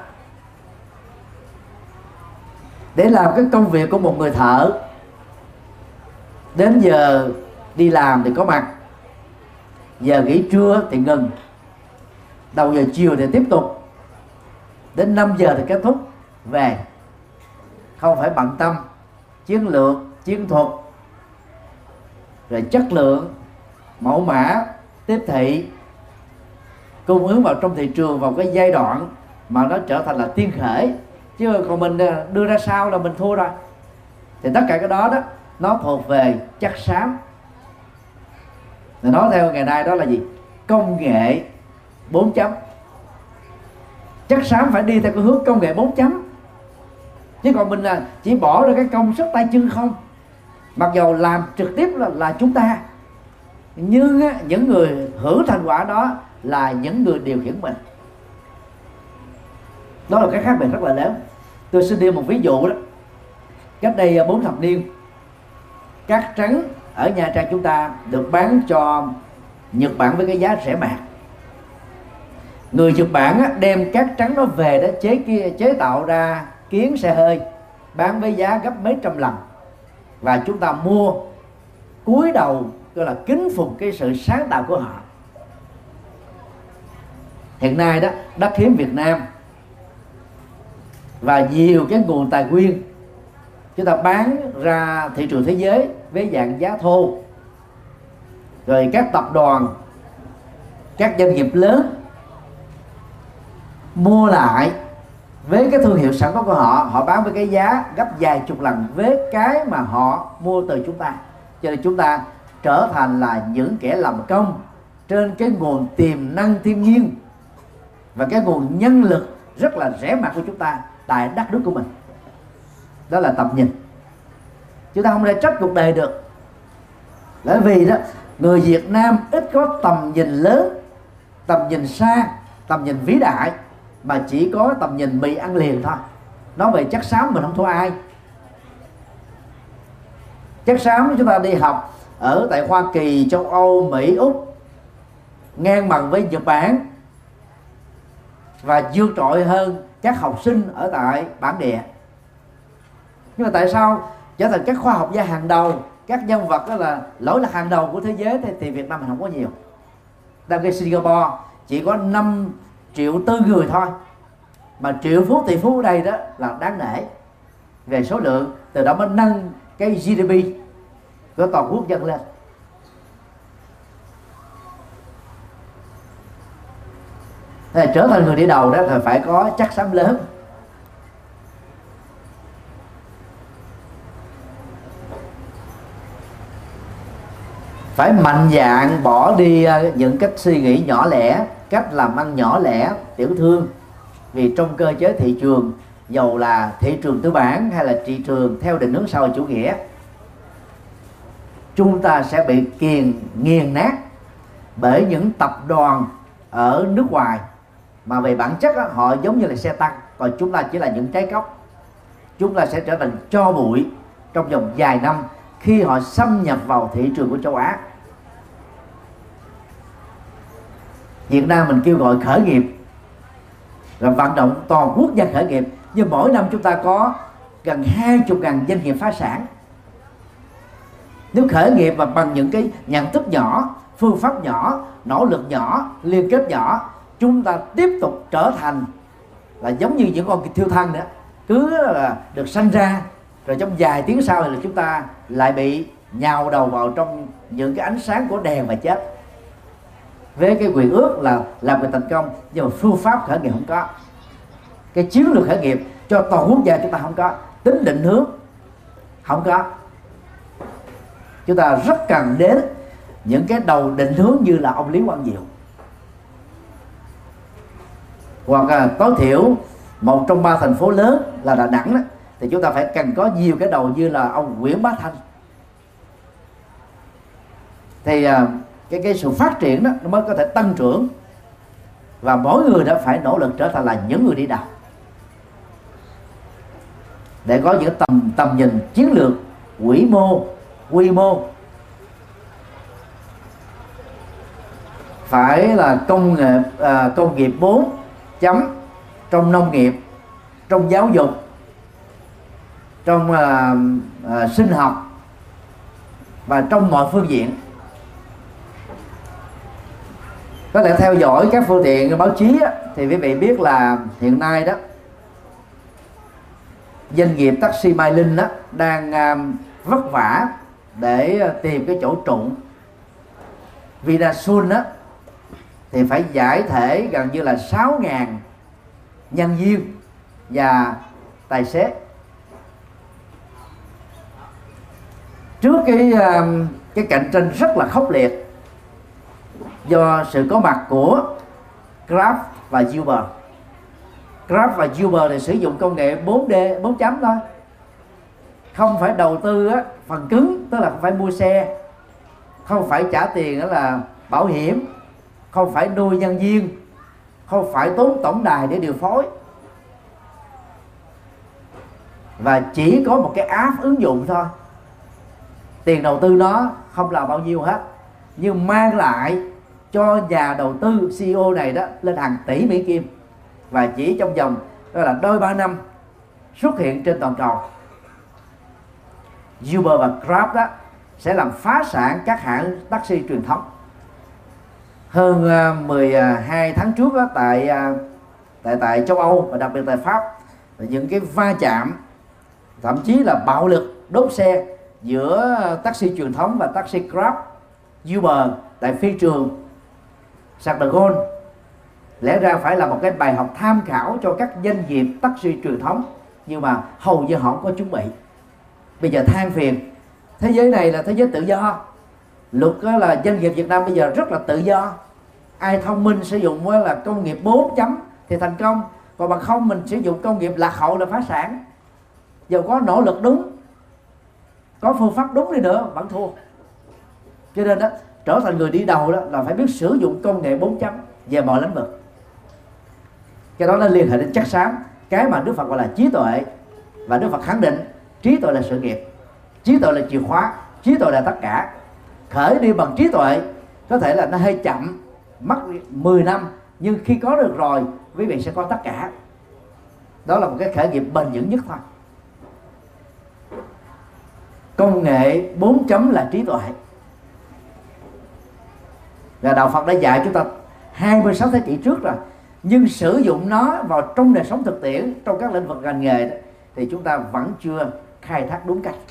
Để làm cái công việc của một người thợ, đến giờ đi làm thì có mặt, giờ nghỉ trưa thì ngừng, đầu giờ chiều thì tiếp tục, đến năm giờ thì kết thúc về. Không phải bận tâm chiến lược, chiến thuật, rồi chất lượng, mẫu mã, tiếp thị, cung ứng vào trong thị trường vào cái giai đoạn mà nó trở thành là tiên khởi. Chứ còn mình đưa ra sau là mình thua rồi. Thì tất cả cái đó đó nó thuộc về chất xám. Thì nói theo ngày nay đó là gì? Công nghệ bốn chấm. Chất xám phải đi theo cái hướng công nghệ bốn chấm. Chứ còn mình là chỉ bỏ ra cái công sức tay chân không. Mặc dù làm trực tiếp là, là chúng ta, nhưng á, những người hưởng thành quả đó là những người điều khiển mình. Đó là cái khác biệt rất là lớn. Tôi xin đưa một ví dụ đó. Cách đây bốn thập niên, cát trắng ở Nha Trang chúng ta được bán cho Nhật Bản với cái giá rẻ mạt. Người Nhật Bản á, đem cát trắng nó về đó chế kia chế tạo ra kiến xe hơi, bán với giá gấp mấy trăm lần, và chúng ta mua cúi đầu gọi là kính phục cái sự sáng tạo của họ. Hiện nay đó, đất hiếm Việt Nam và nhiều cái nguồn tài nguyên chúng ta bán ra thị trường thế giới với dạng giá thô, rồi các tập đoàn, các doanh nghiệp lớn mua lại với cái thương hiệu sản phẩm của họ, họ bán với cái giá gấp vài chục lần với cái mà họ mua từ chúng ta. Cho nên chúng ta trở thành là những kẻ làm công trên cái nguồn tiềm năng thiên nhiên và cái nguồn nhân lực rất là rẻ mạt của chúng ta tại đất nước của mình. Đó là tầm nhìn. Chúng ta không thể trách cuộc đời được, bởi vì đó người Việt Nam ít có tầm nhìn lớn, tầm nhìn xa, tầm nhìn vĩ đại, mà chỉ có tầm nhìn mì ăn liền thôi. Nói về chất xám mình không thua ai. Chất xám chúng ta đi học ở tại Hoa Kỳ, châu Âu, Mỹ, Úc ngang bằng với Nhật Bản và vượt trội hơn các học sinh ở tại bản địa. Nhưng mà tại sao trở thành các khoa học gia hàng đầu, các nhân vật đó là lỗi lạc hàng đầu của thế giới thì, thì Việt Nam mình không có nhiều. Đang cái Singapore chỉ có năm triệu tư người thôi, mà triệu phú tỷ phú ở đây đó là đáng nể về số lượng, từ đó mới nâng cái giê đê pê của toàn quốc dâng lên. Thế trở thành người đi đầu đó thì phải có chất xám lớn. phải mạnh dạn bỏ đi những cách suy nghĩ nhỏ lẻ, cách làm ăn nhỏ lẻ, tiểu thương. Vì trong cơ chế thị trường, dầu là thị trường tư bản hay là thị trường theo định hướng xã hội chủ nghĩa, chúng ta sẽ bị kiềm nghiền nát bởi những tập đoàn ở nước ngoài mà về bản chất đó, họ giống như là xe tăng, còn chúng ta chỉ là những trái cóc. Chúng ta sẽ trở thành tro bụi trong vòng vài năm khi họ xâm nhập vào thị trường của châu Á. Việt Nam mình kêu gọi khởi nghiệp, rồi vận động toàn quốc gia khởi nghiệp, nhưng mỗi năm chúng ta có gần hai mươi ngàn doanh nghiệp phá sản. Nếu khởi nghiệp mà bằng những cái nhận thức nhỏ, phương pháp nhỏ, nỗ lực nhỏ, liên kết nhỏ, chúng ta tiếp tục trở thành là giống như những con thiêu thân nữa, cứ là được sanh ra rồi trong vài tiếng sau là chúng ta lại bị nhào đầu vào trong những cái ánh sáng của đèn và chết. Với cái quyền ước là làm người thành công, nhưng mà phương pháp khởi nghiệp không có, cái chiến lược khởi nghiệp cho toàn quốc gia chúng ta không có, tính định hướng không có. Chúng ta rất cần đến những cái đầu định hướng như là ông Lý Quang Diệu, hoặc là tối thiểu một trong ba thành phố lớn là Đà Nẵng đó, thì chúng ta phải cần có nhiều cái đầu như là ông Nguyễn Bá Thanh. Thì cái cái sự phát triển đó nó mới có thể tăng trưởng, và mỗi người đã phải nỗ lực trở thành là những người đi đầu để có những tầm tầm nhìn chiến lược, vĩ mô, quy mô. Phải là công nghệ à, công nghiệp bốn chấm trong nông nghiệp, trong giáo dục, trong à, à, sinh học và trong mọi phương diện. Có thể theo dõi các phương tiện báo chí á, thì quý vị biết là hiện nay đó doanh nghiệp taxi Mai Linh đó đang à, vất vả để tìm cái chỗ trụ. Vinasun đó thì phải giải thể gần như là sáu ngàn nhân viên và tài xế. Trước cái cái cạnh tranh rất là khốc liệt do sự có mặt của Grab và Uber. Grab và Uber thì sử dụng công nghệ bốn D bốn chấm thôi, không phải đầu tư á, phần cứng, tức là không phải mua xe, không phải trả tiền đó là bảo hiểm, không phải nuôi nhân viên, không phải tốn tổng đài để điều phối, và chỉ có một cái app ứng dụng thôi. Tiền đầu tư nó không là bao nhiêu hết, nhưng mang lại cho nhà đầu tư xê e ô này đó lên hàng tỷ Mỹ Kim, và chỉ trong vòng đó là đôi ba năm xuất hiện trên toàn cầu. Uber và Grab đó sẽ làm phá sản các hãng taxi truyền thống. Hơn mười hai tháng trước đó, tại tại tại châu Âu và đặc biệt tại Pháp, những cái va chạm, thậm chí là bạo lực đốt xe giữa taxi truyền thống và taxi Grab, Uber tại phi trường Charles de Gaulle lẽ ra phải là một cái bài học tham khảo cho các doanh nghiệp taxi truyền thống, nhưng mà hầu như họ không có chuẩn bị. Bây giờ than phiền, thế giới này là thế giới tự do, luật là doanh nghiệp Việt Nam bây giờ rất là tự do, ai thông minh sử dụng là công nghiệp bốn chấm thì thành công, còn bằng không mình sử dụng công nghiệp lạc hậu là phá sản. Giờ có nỗ lực đúng, có phương pháp đúng đi nữa vẫn thua. Cho nên đó, trở thành người đi đầu đó là phải biết sử dụng công nghệ bốn chấm về mọi lĩnh vực. Cái đó nó liên hệ đến chất xám, cái mà Đức Phật gọi là trí tuệ, và Đức Phật khẳng định trí tuệ là sự nghiệp, trí tuệ là chìa khóa, trí tuệ là tất cả. Khởi đi bằng trí tuệ có thể là nó hơi chậm, mất mười năm, nhưng khi có được rồi quý vị sẽ có tất cả. Đó là một cái khởi nghiệp bền vững nhất thôi. Công nghệ bốn chấm là trí tuệ, và đạo Phật đã dạy chúng ta hai mươi sáu thế kỷ trước rồi, nhưng sử dụng nó vào trong đời sống thực tiễn, trong các lĩnh vực ngành nghề đó, thì chúng ta vẫn chưa khai thác đúng cách.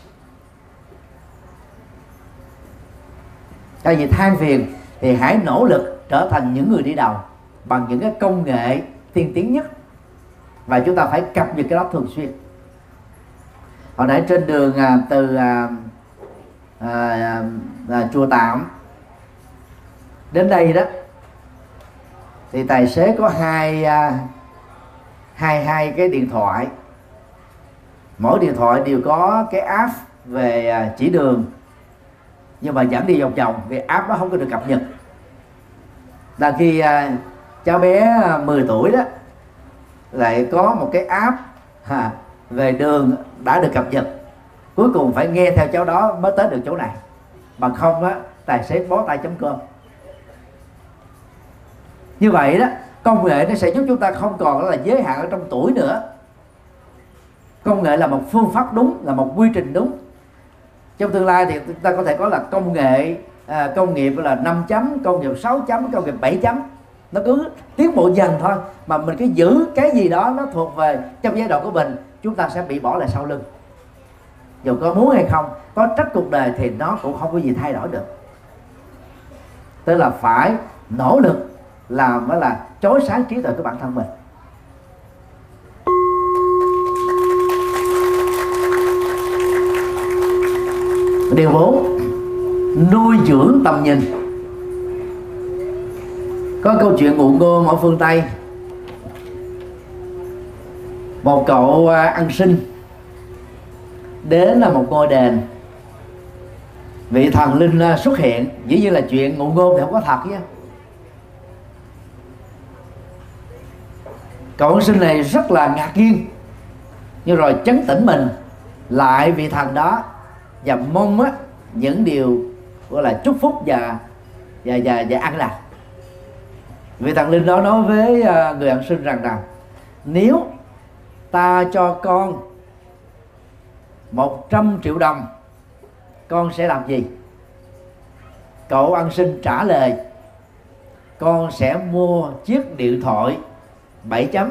Tại vì than phiền thì hãy nỗ lực trở thành những người đi đầu bằng những cái công nghệ tiên tiến nhất, và chúng ta phải cập nhật cái đó thường xuyên. Hồi nãy trên đường à, từ à, à, à, chùa Tạm đến đây đó, thì tài xế có hai à, hai hai cái điện thoại, mỗi điện thoại đều có cái app về à, chỉ đường, nhưng mà vẫn đi vòng vòng vì app đó không có được cập nhật. Là khi à, cháu bé mười tuổi đó lại có một cái app à, về đường đã được cập nhật, cuối cùng phải nghe theo cháu đó mới tới được chỗ này, bằng không á tài xế bó tay chấm cơm. Như vậy đó, công nghệ nó sẽ giúp chúng ta không còn là giới hạn ở trong tuổi nữa. Công nghệ là một phương pháp đúng, là một quy trình đúng. Trong tương lai thì chúng ta có thể có là công nghệ à, công nghiệp là năm chấm, công nghiệp sáu chấm, công nghiệp bảy chấm. Nó cứ tiến bộ dần thôi, mà mình cứ giữ cái gì đó nó thuộc về trong giai đoạn của mình, chúng ta sẽ bị bỏ lại sau lưng. Dù có muốn hay không, có trách cuộc đời thì nó cũng không có gì thay đổi được. Tức là phải nỗ lực làm mới là chói sáng trí tuệ của bản thân mình. Điều bốn, nuôi dưỡng tầm nhìn. Có câu chuyện ngụ ngôn ở phương Tây. Một cậu ăn xin đến là một ngôi đền, vị thần linh xuất hiện. Dĩ nhiên là chuyện ngụ ngôn thì không có thật nhé. Cậu ăn xin này rất là ngạc nhiên, nhưng rồi trấn tĩnh mình lại vị thần đó và mong á những điều gọi là chúc phúc và và và, và an lành. Vị thần linh đó nói với người ăn xin rằng rằng nếu ta cho con một trăm triệu đồng, con sẽ làm gì? Cậu ăn xin trả lời: con sẽ mua chiếc điện thoại bảy chấm.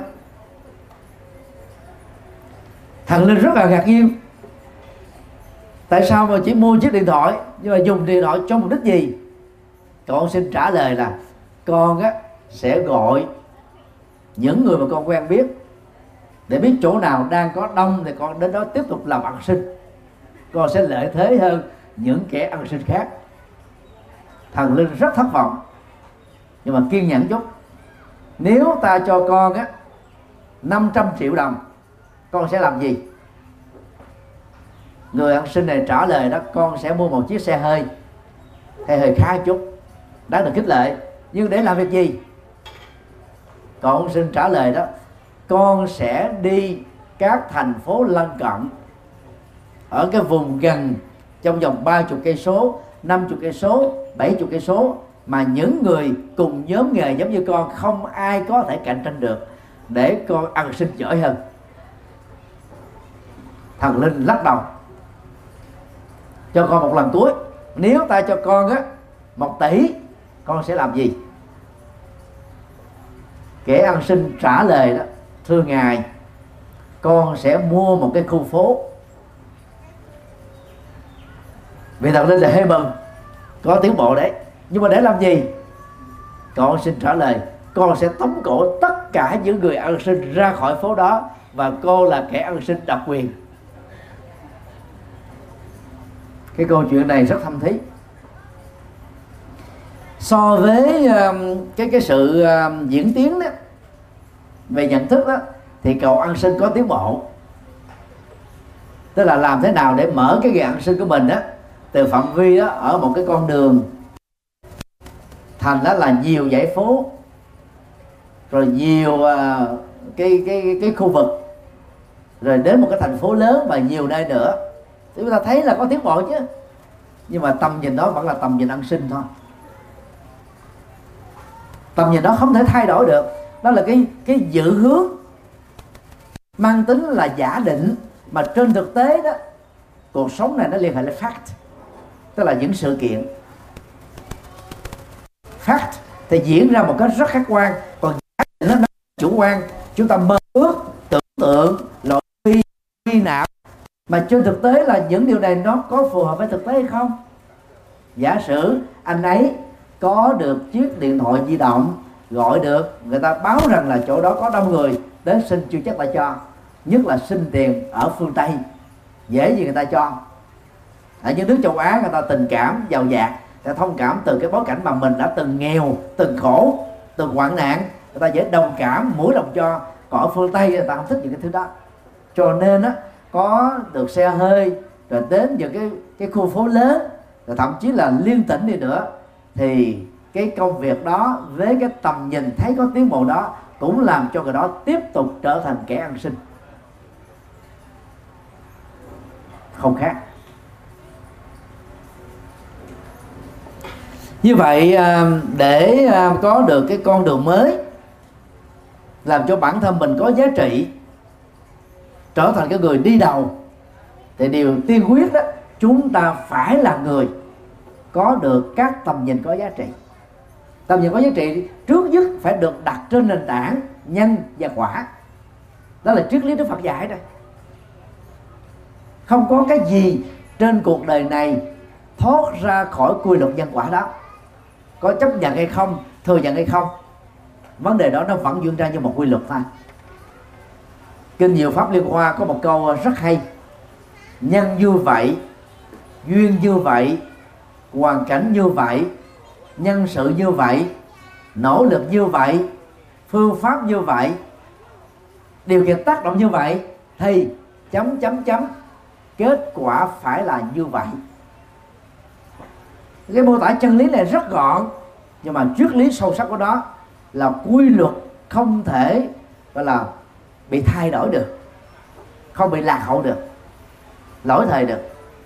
Thần linh rất là ngạc nhiên, tại sao mà chỉ mua chiếc điện thoại, nhưng mà dùng điện thoại cho mục đích gì? Cậu xin trả lời là con á sẽ gọi những người mà con quen biết, để biết chỗ nào đang có đông thì con đến đó tiếp tục làm ăn sinh. Con sẽ lợi thế hơn những kẻ ăn sinh khác. Thần linh rất thất vọng, nhưng mà kiên nhẫn chút: nếu ta cho con á năm trăm triệu đồng, con sẽ làm gì? Người ăn xin này trả lời đó: con sẽ mua một chiếc xe hơi, xe hơi khá chút, đáng được khích lệ. Nhưng để làm việc gì? Cậu ăn xin trả lời đó: con sẽ đi các thành phố lân cận ở cái vùng gần trong vòng ba mươi cây số, năm mươi cây số, bảy mươi cây số mà những người cùng nhóm nghề giống như con không ai có thể cạnh tranh được, để con ăn xin giỏi hơn. Thần linh lắc đầu: cho con một lần cuối, nếu ta cho con á một tỷ, con sẽ làm gì? Kẻ ăn xin trả lời đó: thưa ngài, con sẽ mua một cái khu phố. Vị thần linh là hơi mừng, có tiến bộ đấy, nhưng mà để làm gì? Con xin trả lời: con sẽ tống cổ tất cả những người ăn xin ra khỏi phố đó, và cô là kẻ ăn xin độc quyền. Cái câu chuyện này rất thâm thí. So với um, cái cái sự um, diễn tiến đó, về nhận thức đó, thì cậu ăn xin có tiến bộ. Tức là làm thế nào để mở cái nghề ăn xin của mình đó, từ phạm vi đó, ở một cái con đường thành đó là nhiều dãy phố, rồi nhiều uh, cái, cái cái khu vực, rồi đến một cái thành phố lớn và nhiều nơi nữa. Thì chúng ta thấy là có tiến bộ chứ, nhưng mà tầm nhìn đó vẫn là tầm nhìn ăn xin thôi. Tầm nhìn đó không thể thay đổi được. Đó là cái cái dự hướng mang tính là giả định, mà trên thực tế đó, cuộc sống này nó liên hệ đến fact, tức là những sự kiện. Fact thì diễn ra một cách rất khách quan, còn giả định nó, nó chủ quan. Chúng ta mơ ước, tưởng tượng, nội vi, suy não, mà trên thực tế là những điều này nó có phù hợp với thực tế hay không? Giả sử anh ấy có được chiếc điện thoại di động, gọi được, người ta báo rằng là chỗ đó có đông người đến xin, chưa chắc ta cho. Nhất là xin tiền ở phương Tây, dễ gì người ta cho. Ở những nước châu Á người ta tình cảm giàu dạt, người ta thông cảm từ cái bối cảnh mà mình đã từng nghèo, từng khổ, từng hoạn nạn, người ta dễ đồng cảm, mũi lòng cho. Còn ở phương Tây người ta không thích những cái thứ đó, cho nên á có được xe hơi rồi đến những cái cái khu phố lớn, rồi thậm chí là liên tỉnh đi nữa, thì cái công việc đó với cái tầm nhìn thấy có tiến bộ đó cũng làm cho người đó tiếp tục trở thành kẻ ăn xin, không khác. Như vậy để có được cái con đường mới làm cho bản thân mình có giá trị, trở thành cái người đi đầu, thì điều tiên quyết đó, chúng ta phải là người có được các tầm nhìn có giá trị. Tầm nhìn có giá trị trước nhất phải được đặt trên nền tảng nhân và quả. Đó là triết lý Đức Phật dạy đây. Không có cái gì trên cuộc đời này thoát ra khỏi quy luật nhân quả đó. Có chấp nhận hay không, thừa nhận hay không, vấn đề đó nó vẫn diễn ra như một quy luật thôi. Kinh Diệu Pháp Liên Hoa có một câu rất hay: nhân như vậy, duyên như vậy, hoàn cảnh như vậy, nhân sự như vậy, nỗ lực như vậy, phương pháp như vậy, điều kiện tác động như vậy, thì chấm chấm chấm kết quả phải là như vậy. Cái mô tả chân lý này rất gọn, nhưng mà triết lý sâu sắc của đó là quy luật không thể gọi là bị thay đổi được, không bị lạc hậu được, lỗi thời được.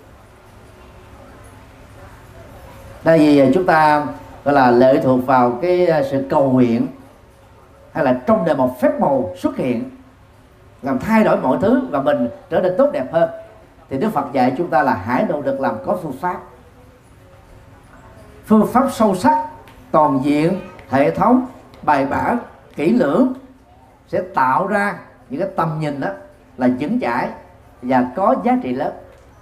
Tại vì chúng ta gọi là lệ thuộc vào cái sự cầu nguyện, hay là trong đời một phép màu xuất hiện làm thay đổi mọi thứ và mình trở nên tốt đẹp hơn, thì Đức Phật dạy chúng ta là hãy nỗ lực làm có phương pháp. Phương pháp sâu sắc, toàn diện, hệ thống, bài bản, kỹ lưỡng sẽ tạo ra những cái tầm nhìn đó là vững chãi và có giá trị lớn.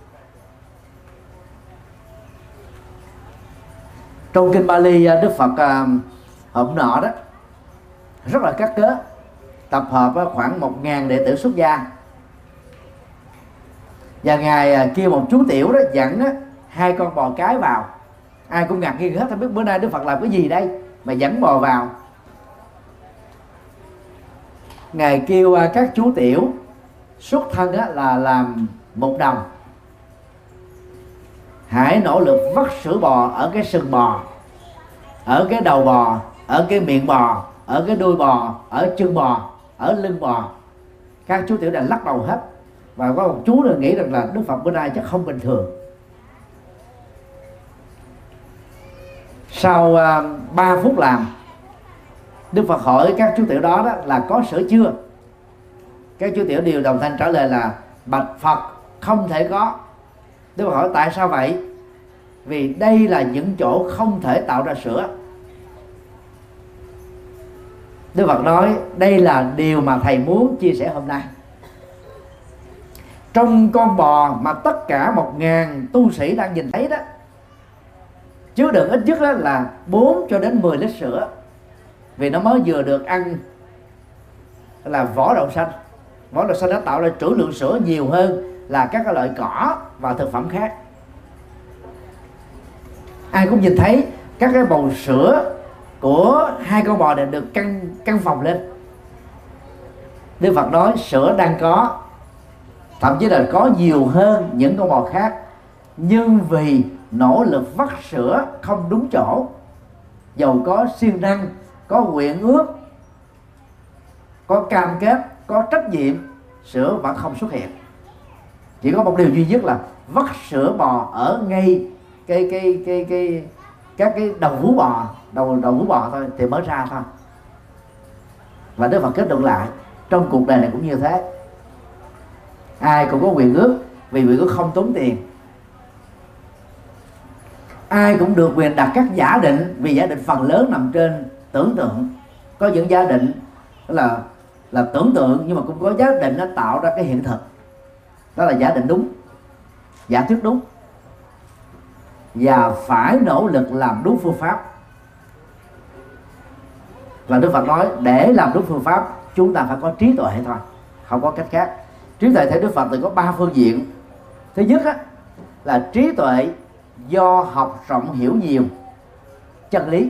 Trong kinh Bali, Đức Phật hôm nọ đó rất là cắt cớ tập hợp khoảng một ngàn đệ tử xuất gia, và ngài kêu một chú tiểu đó dẫn hai con bò cái vào. Ai cũng ngạc nhiên hết, không biết bữa nay Đức Phật làm cái gì đây mà dẫn bò vào. Ngài kêu các chú tiểu xuất thân là làm một đồng, hãy nỗ lực vắt sữa bò ở cái sừng bò, ở cái đầu bò, ở cái miệng bò, ở cái đuôi bò, ở chân bò, ở lưng bò. Các chú tiểu đã lắc đầu hết, và có một chú là nghĩ rằng là Đức Phật bữa nay chắc không bình thường. Sau uh, ba phút làm, Đức Phật hỏi các chú tiểu đó, đó là có sữa chưa. Các chú tiểu đều đồng thanh trả lời là bạch Phật không thể có. Đức Phật hỏi tại sao vậy? Vì đây là những chỗ không thể tạo ra sữa. Đức Phật nói đây là điều mà thầy muốn chia sẻ hôm nay. Trong con bò mà tất cả một ngàn tu sĩ đang nhìn thấy đó, chứa đựng ít nhất đó là bốn cho đến mười lít sữa, vì nó mới vừa được ăn là vỏ đậu xanh. Vỏ đậu xanh đã tạo ra trữ lượng sữa nhiều hơn là các cái loại cỏ và thực phẩm khác. Ai cũng nhìn thấy các cái bầu sữa của hai con bò này được căng căng phòng lên. Đức Phật nói sữa đang có, thậm chí là có nhiều hơn những con bò khác, nhưng vì nỗ lực vắt sữa không đúng chỗ, dầu có siêng năng, có nguyện ước, có cam kết, có trách nhiệm, sữa vẫn không xuất hiện. Chỉ có một điều duy nhất là vắt sữa bò ở ngay cái cái cái cái các cái đầu vú bò, đầu đầu vú bò thôi thì mới ra thôi. Và Đức Phật kết luận lại trong cuộc đời này cũng như thế. Ai cũng có quyền ước, vì quyền ước không tốn tiền. Ai cũng được quyền đặt các giả định, vì giả định phần lớn nằm trên tưởng tượng. Có những giả định là là tưởng tượng, nhưng mà cũng có giả định nó tạo ra cái hiện thực. Đó là giả định đúng, giả thuyết đúng, và phải nỗ lực làm đúng phương pháp. Và Đức Phật nói để làm đúng phương pháp chúng ta phải có trí tuệ thôi, không có cách khác. Trí tuệ theo Đức Phật thì có ba phương diện. Thứ nhất á, là trí tuệ do học rộng hiểu nhiều chân lý.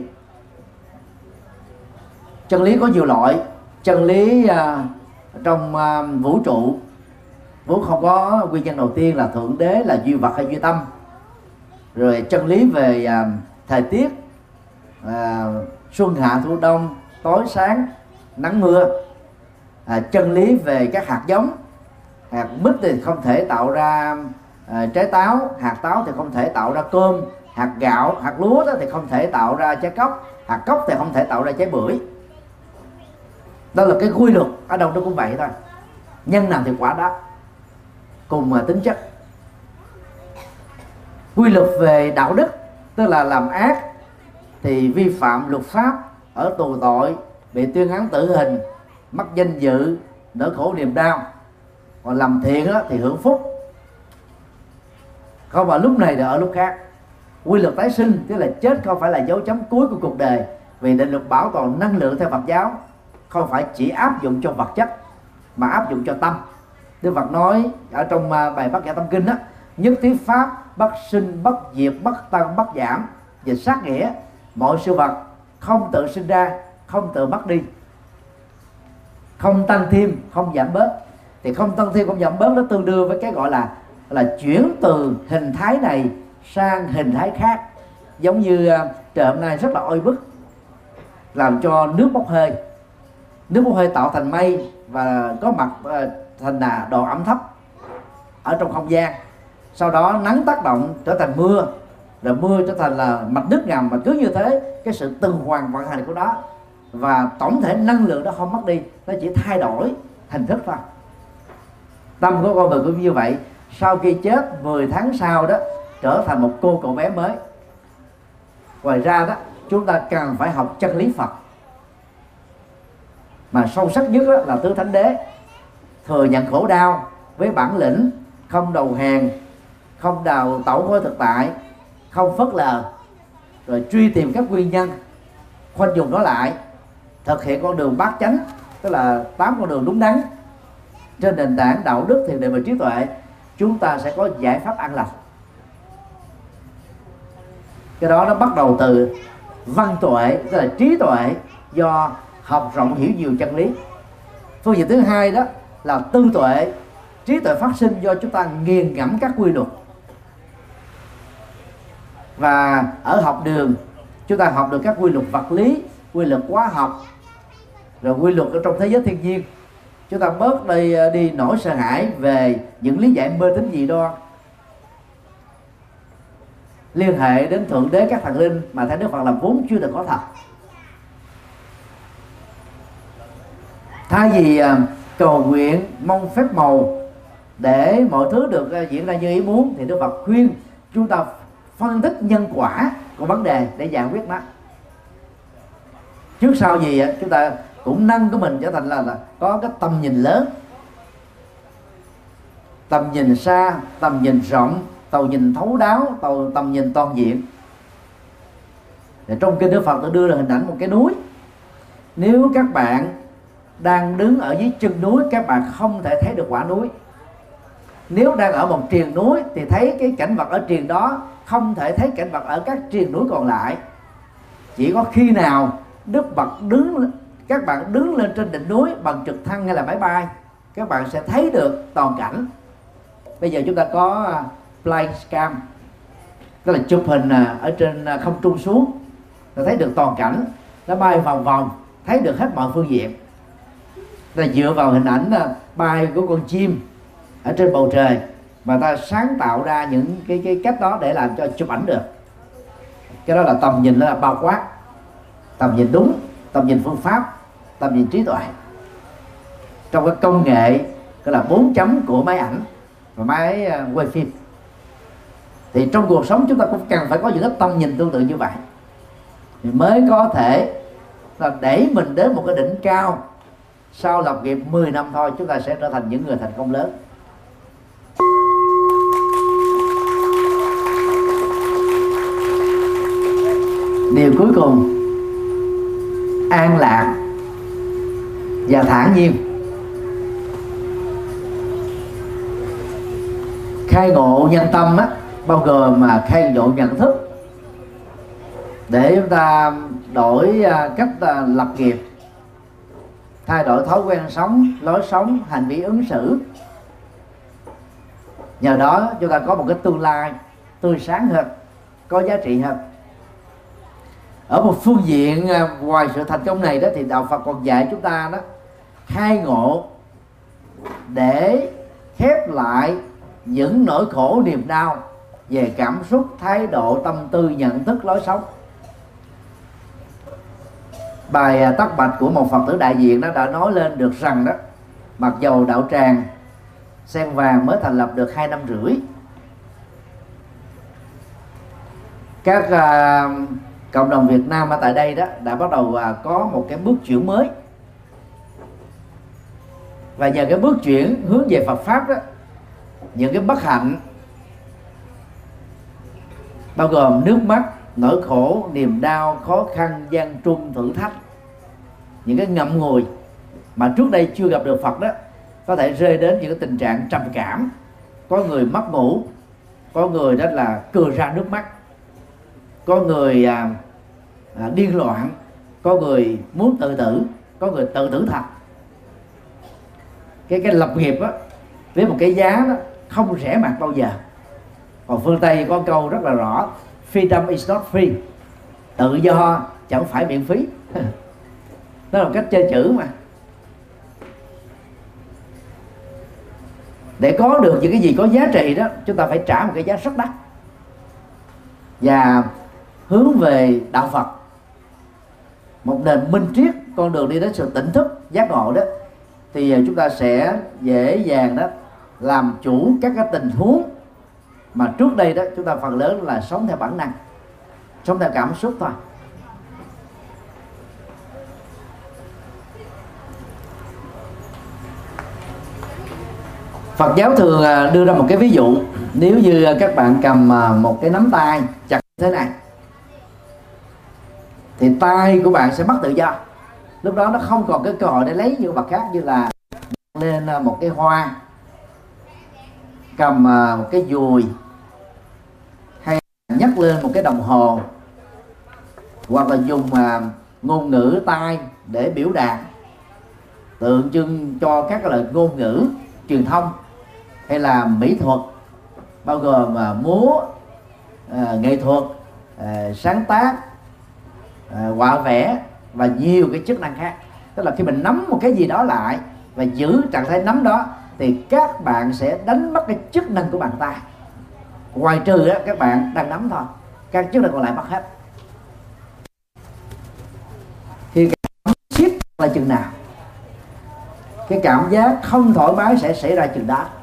Chân lý có nhiều loại. Chân lý uh, trong uh, vũ trụ vốn không có nguyên nhân đầu tiên là thượng đế, là duy vật hay duy tâm. Rồi chân lý về uh, thời tiết, uh, xuân hạ thu đông, tối sáng nắng mưa. À, chân lý về các hạt giống, hạt mít thì không thể tạo ra à, trái táo, hạt táo thì không thể tạo ra cơm, hạt gạo, hạt lúa đó thì không thể tạo ra trái cóc, hạt cóc thì không thể tạo ra trái bưởi. Đó là cái quy luật, ở đâu nó cũng vậy thôi. Nhân nào thì quả đó, cùng mà tính chất. Quy luật về đạo đức, tức là làm ác thì vi phạm luật pháp, ở tù tội, bị tuyên án tử hình, mất danh dự, nỗi khổ niềm đau. Còn làm thiện đó, thì hưởng phúc, không phải lúc này thì ở lúc khác. Quy luật tái sinh, tức là chết không phải là dấu chấm cuối của cuộc đời, vì định luật bảo toàn năng lượng theo Phật giáo không phải chỉ áp dụng cho vật chất mà áp dụng cho tâm. Đức Phật nói ở trong bài Bát Nhã Tâm Kinh đó: nhất thiết pháp bất sinh bất diệt bất tăng bất giảm. Về sát nghĩa, mọi sự vật không tự sinh ra, không tự mất đi, không tăng thêm, không giảm bớt. Thì không tăng thêm, không giảm bớt nó tương đương với cái gọi là là chuyển từ hình thái này sang hình thái khác. Giống như uh, trời hôm nay rất là oi bức, làm cho nước bốc hơi. Nước bốc hơi tạo thành mây và có mặt uh, thành là độ ẩm thấp ở trong không gian. Sau đó nắng tác động trở thành mưa, rồi mưa trở thành là mạch nước ngầm. Và cứ như thế, cái sự tuần hoàn vận hành của nó, và tổng thể năng lượng đó không mất đi, nó chỉ thay đổi hình thức thôi. Tâm của con người cũng như vậy. Sau khi chết, mười tháng sau đó trở thành một cô cậu bé mới. Ngoài ra đó, chúng ta cần phải học chân lý Phật, mà sâu sắc nhất đó là tứ thánh đế. Thừa nhận khổ đau với bản lĩnh, không đầu hàng, không đào tẩu khỏi thực tại, không phớt lờ, rồi truy tìm các nguyên nhân, khoanh dùng nó lại, thực hiện con đường bát chánh, tức là tám con đường đúng đắn. Trên nền tảng đạo đức, thiền định và trí tuệ, chúng ta sẽ có giải pháp an lành. Cái đó nó bắt đầu từ văn tuệ, tức là trí tuệ do học rộng hiểu nhiều chân lý. Phương diện thứ hai đó là tư tuệ, trí tuệ phát sinh do chúng ta nghiền ngẫm các quy luật. Và ở học đường, chúng ta học được các quy luật vật lý, quy luật hóa học, rồi quy luật ở trong thế giới thiên nhiên. Chúng ta bớt đi, đi nỗi sợ hãi về những lý giải mê tín dị đoan, liên hệ đến thượng đế, các thần linh mà theo Đức Phật là vốn chưa được có thật. Thay vì cầu nguyện mong phép màu để mọi thứ được diễn ra như ý muốn, thì Đức Phật khuyên chúng ta phân tích nhân quả của vấn đề để giải quyết nó. Trước sau gì chúng ta cũng nâng của mình trở thành là, là có cái tầm nhìn lớn, tầm nhìn xa, tầm nhìn rộng, tầm nhìn thấu đáo, tầm, tầm nhìn toàn diện. Để trong kinh Đức Phật tôi đưa ra hình ảnh một cái núi. Nếu các bạn đang đứng ở dưới chân núi, các bạn không thể thấy được quả núi. Nếu đang ở một triền núi thì thấy cái cảnh vật ở triền đó, không thể thấy cảnh vật ở các triền núi còn lại. Chỉ có khi nào Đức Phật đứng, các bạn đứng lên trên đỉnh núi bằng trực thăng hay là máy bay, các bạn sẽ thấy được toàn cảnh. Bây giờ chúng ta có flying cam, tức là chụp hình ở trên không trung xuống, là thấy được toàn cảnh, nó bay vòng vòng, thấy được hết mọi phương diện. Là dựa vào hình ảnh bay của con chim ở trên bầu trời mà ta sáng tạo ra những cái cái cách đó để làm cho chụp ảnh được. Cái đó là tầm nhìn, đó là bao quát, tầm nhìn đúng, tầm nhìn phương pháp, tầm nhìn trí tuệ. Trong cái công nghệ gọi là bốn chấm của máy ảnh và máy quay phim, thì trong cuộc sống chúng ta cũng cần phải có những cái tầm nhìn tương tự như vậy, thì mới có thể là đẩy mình đến một cái đỉnh cao. Sau lập nghiệp mười năm thôi, chúng ta sẽ trở thành những người thành công lớn. Điều cuối cùng, an lạc và thản nhiên. Khai ngộ nhân tâm á, bao gồm mà khai ngộ nhận thức để chúng ta đổi cách lập nghiệp, thay đổi thói quen sống, lối sống, hành vi ứng xử. Nhờ đó chúng ta có một cái tương lai tươi sáng hơn, có giá trị hơn. Ở một phương diện ngoài sự thành công này đó, thì đạo Phật còn dạy chúng ta đó khai ngộ để khép lại những nỗi khổ niềm đau về cảm xúc, thái độ, tâm tư, nhận thức, lối sống. Bài Tắc Bạch của một Phật tử đại diện đó đã nói lên được rằng đó, mặc dầu đạo tràng Sen Vàng mới thành lập được hai năm rưỡi, các uh, cộng đồng Việt Nam ở tại đây đó đã bắt đầu uh, có một cái bước chuyển mới. Và nhờ cái bước chuyển hướng về Phật pháp đó, những cái bất hạnh bao gồm nước mắt, nỗi khổ, niềm đau, khó khăn, gian truân, thử thách, những cái ngậm ngùi mà trước đây chưa gặp được Phật đó, có thể rơi đến những cái tình trạng trầm cảm. Có người mất ngủ, có người đó là cười ra nước mắt, có người à, à, điên loạn, có người muốn tự tử, có người tự tử thật. Cái cái lập nghiệp á, với một cái giá đó không rẻ mạt bao giờ. Còn phương Tây có câu rất là rõ: freedom is not free, tự do chẳng phải miễn phí. Đó là một cách chơi chữ mà. Để có được những cái gì có giá trị đó, chúng ta phải trả một cái giá rất đắt. Và hướng về đạo Phật, một nền minh triết, con đường đi đến sự tỉnh thức, giác ngộ đó, thì chúng ta sẽ dễ dàng đó làm chủ các cái tình huống mà trước đây đó chúng ta phần lớn là sống theo bản năng, sống theo cảm xúc thôi. Phật giáo thường đưa ra một cái ví dụ: nếu như các bạn cầm một cái nắm tay chặt như thế này, thì tay của bạn sẽ mất tự do. Lúc đó nó không còn cái cơ hội để lấy những vật khác, như là lên một cái hoa, cầm một cái dùi, hay nhấc lên một cái đồng hồ, hoặc là dùng ngôn ngữ tay để biểu đạt, tượng trưng cho các lời ngôn ngữ truyền thông, hay là mỹ thuật bao gồm múa, nghệ thuật, sáng tác, họa vẽ và nhiều cái chức năng khác. Tức là khi mình nắm một cái gì đó lại và giữ trạng thái nắm đó, thì các bạn sẽ đánh mất cái chức năng của bàn tay, ngoài trừ đó các bạn đang nắm thôi, các chức năng còn lại mất hết. Thì cái siết là chừng nào, cái cảm giác không thoải mái sẽ xảy ra chừng đó.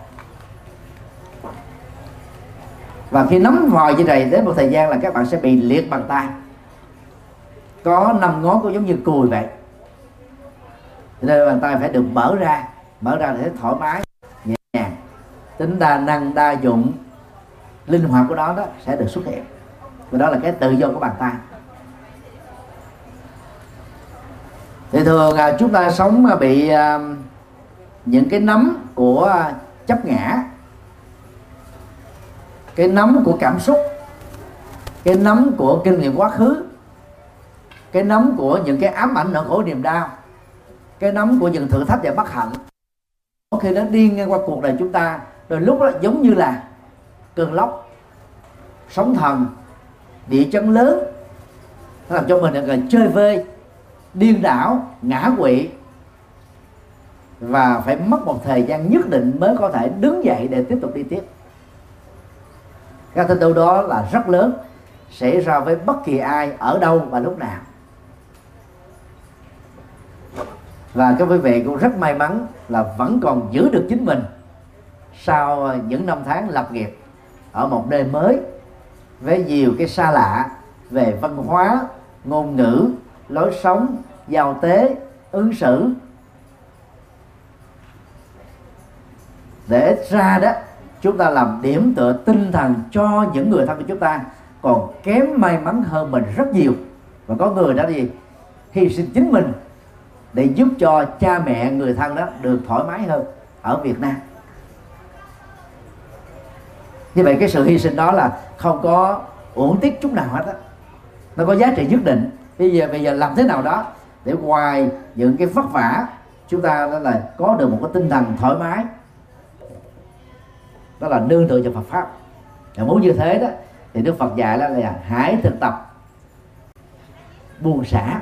Và khi nắm vòi như này đến một thời gian là các bạn sẽ bị liệt bàn tay, có năm ngón cũng giống như cùi vậy. Nên bàn tay phải được mở ra, mở ra để thoải mái, nhẹ nhàng. Tính đa năng, đa dụng, linh hoạt của nó đó sẽ được xuất hiện. Và đó là cái tự do của bàn tay. Thì thường chúng ta sống bị những cái nắm của chấp ngã, cái nắm của cảm xúc, cái nắm của kinh nghiệm quá khứ, cái nắm của những cái ám ảnh nỗi khổ niềm đau, cái nắm của những thử thách và bất hạnh. Có khi nó đi ngang qua cuộc đời chúng ta, rồi lúc đó giống như là cơn lốc, sóng thần, địa chấn lớn, nó làm cho mình là chơi vơi, điên đảo, ngã quỵ, và phải mất một thời gian nhất định mới có thể đứng dậy để tiếp tục đi tiếp. Các thành tựu đó là rất lớn, xảy ra với bất kỳ ai, ở đâu và lúc nào. Và các quý vị cũng rất may mắn là vẫn còn giữ được chính mình sau những năm tháng lập nghiệp ở một nơi mới, với nhiều cái xa lạ về văn hóa, ngôn ngữ, lối sống, giao tế, ứng xử. Để ít ra đó chúng ta làm điểm tựa tinh thần cho những người thân của chúng ta còn kém may mắn hơn mình rất nhiều. Và có người đó gì hy sinh chính mình để giúp cho cha mẹ, người thân đó được thoải mái hơn ở Việt Nam. Như vậy cái sự hy sinh đó là không có uổng tiếc chút nào hết á, nó có giá trị nhất định. Bây giờ bây giờ làm thế nào đó để ngoài những cái vất vả, chúng ta đó là có được một cái tinh thần thoải mái, đó là nương tựa vào Phật pháp. Và muốn như thế đó thì Đức Phật dạy là, là hãy thực tập buông xả.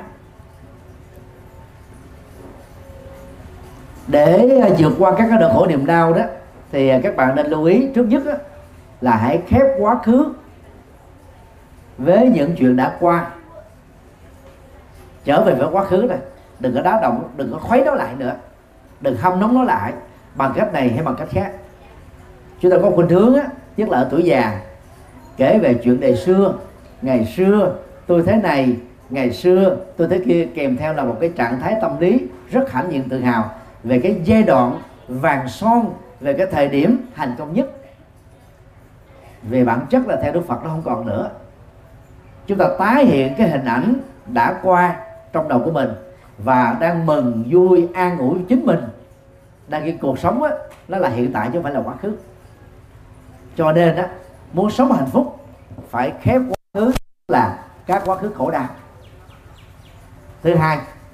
Để vượt qua các cái nỗi khổ niềm đau đó thì các bạn nên lưu ý trước nhất đó, là hãy khép quá khứ với những chuyện đã qua, trở về với quá khứ này, đừng có đá động, đừng có khuấy nó lại nữa, đừng hâm nóng nó lại bằng cách này hay bằng cách khác. Chúng ta có khuynh hướng á, nhất là ở tuổi già, kể về chuyện đời xưa, ngày xưa tôi thế này, ngày xưa tôi thế kia, kèm theo là một cái trạng thái tâm lý rất hãnh diện tự hào về cái giai đoạn vàng son, về cái thời điểm thành công nhất. Về bản chất là theo Đức Phật nó không còn nữa. Chúng ta tái hiện cái hình ảnh đã qua trong đầu của mình và đang mừng vui an ủi chính mình, đang cái cuộc sống á, nó là hiện tại chứ không phải là quá khứ. Cho nên á, muốn sống hạnh phúc phải khép quá khứ là các quá khứ khổ đau. Thứ hai,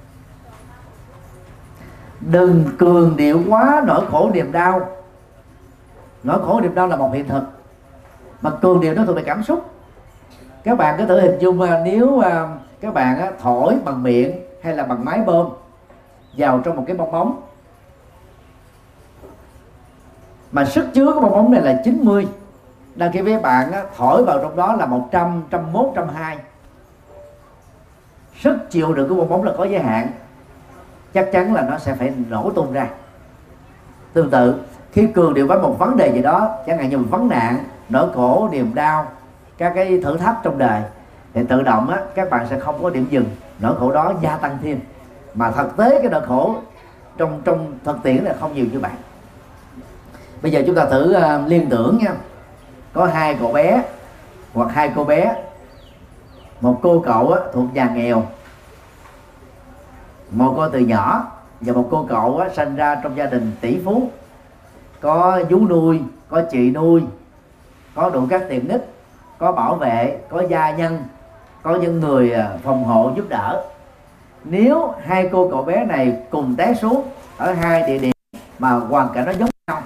đừng cường điệu quá nỗi khổ niềm đau. Nỗi khổ niềm đau là một hiện thực, mà cường điệu nó thuộc về cảm xúc. Các bạn có thử hình dung nếu các bạn thổi bằng miệng hay là bằng máy bơm vào trong một cái bong bóng, mà sức chứa của bong bóng này là chín mươi, đang khi với bạn thổi vào trong đó là một trăm, một trăm mốt, một trăm hai, sức chịu đựng của bong bóng là có giới hạn, chắc chắn là nó sẽ phải nổ tung ra. Tương tự, khi cường điệu với một vấn đề gì đó, chẳng hạn như một vấn nạn, nỗi khổ, niềm đau, các cái thử thách trong đời, thì tự động á, các bạn sẽ không có điểm dừng, nỗi khổ đó gia tăng thêm. Mà thực tế cái nỗi khổ trong trong thực tiễn là không nhiều như bạn. Bây giờ chúng ta thử uh, liên tưởng nha, có hai cậu bé hoặc hai cô bé, một cô cậu á, thuộc nhà nghèo, một cô từ nhỏ, và một cô cậu á, sinh ra trong gia đình tỷ phú, có vú nuôi, có chị nuôi, có đủ các tiện ích, có bảo vệ, có gia nhân, có những người phòng hộ giúp đỡ. Nếu hai cô cậu bé này cùng té xuống ở hai địa điểm mà hoàn cảnh nó giống nhau,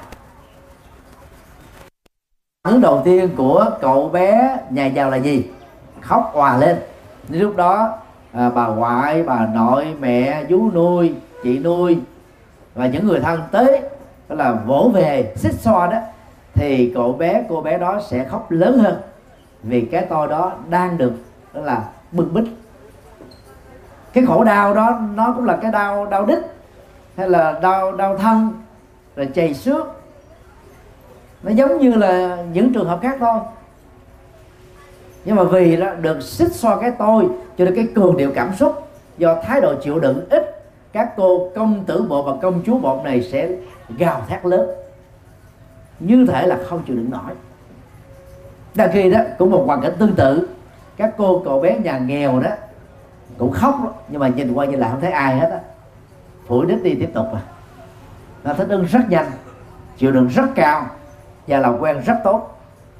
phản ứng đầu tiên của cậu bé nhà giàu là gì? Khóc òa lên. Đến lúc đó à, bà ngoại, bà nội, mẹ, vú nuôi, chị nuôi và những người thân tới, đó là vỗ về xích xoa đó, thì cậu bé cô bé đó sẽ khóc lớn hơn, vì cái tôi đó đang được đó là bưng bít. Cái khổ đau đó nó cũng là cái đau đau đít hay là đau đau thân rồi chày xước, nó giống như là những trường hợp khác thôi. Nhưng mà vì đó được xích xoa cái tôi, cho nên cái cường điệu cảm xúc do thái độ chịu đựng ít, các cô công tử bột và công chúa bột này sẽ gào thét lớn, như thể là không chịu đựng nổi. Đôi khi đó cũng một hoàn cảnh tương tự, các cô cậu bé nhà nghèo đó cũng khóc đó, nhưng mà nhìn qua nhìn lại không thấy ai hết á, phủi đít đi tiếp tục à. Nó thích ứng rất nhanh, chịu đựng rất cao và làm quen rất tốt.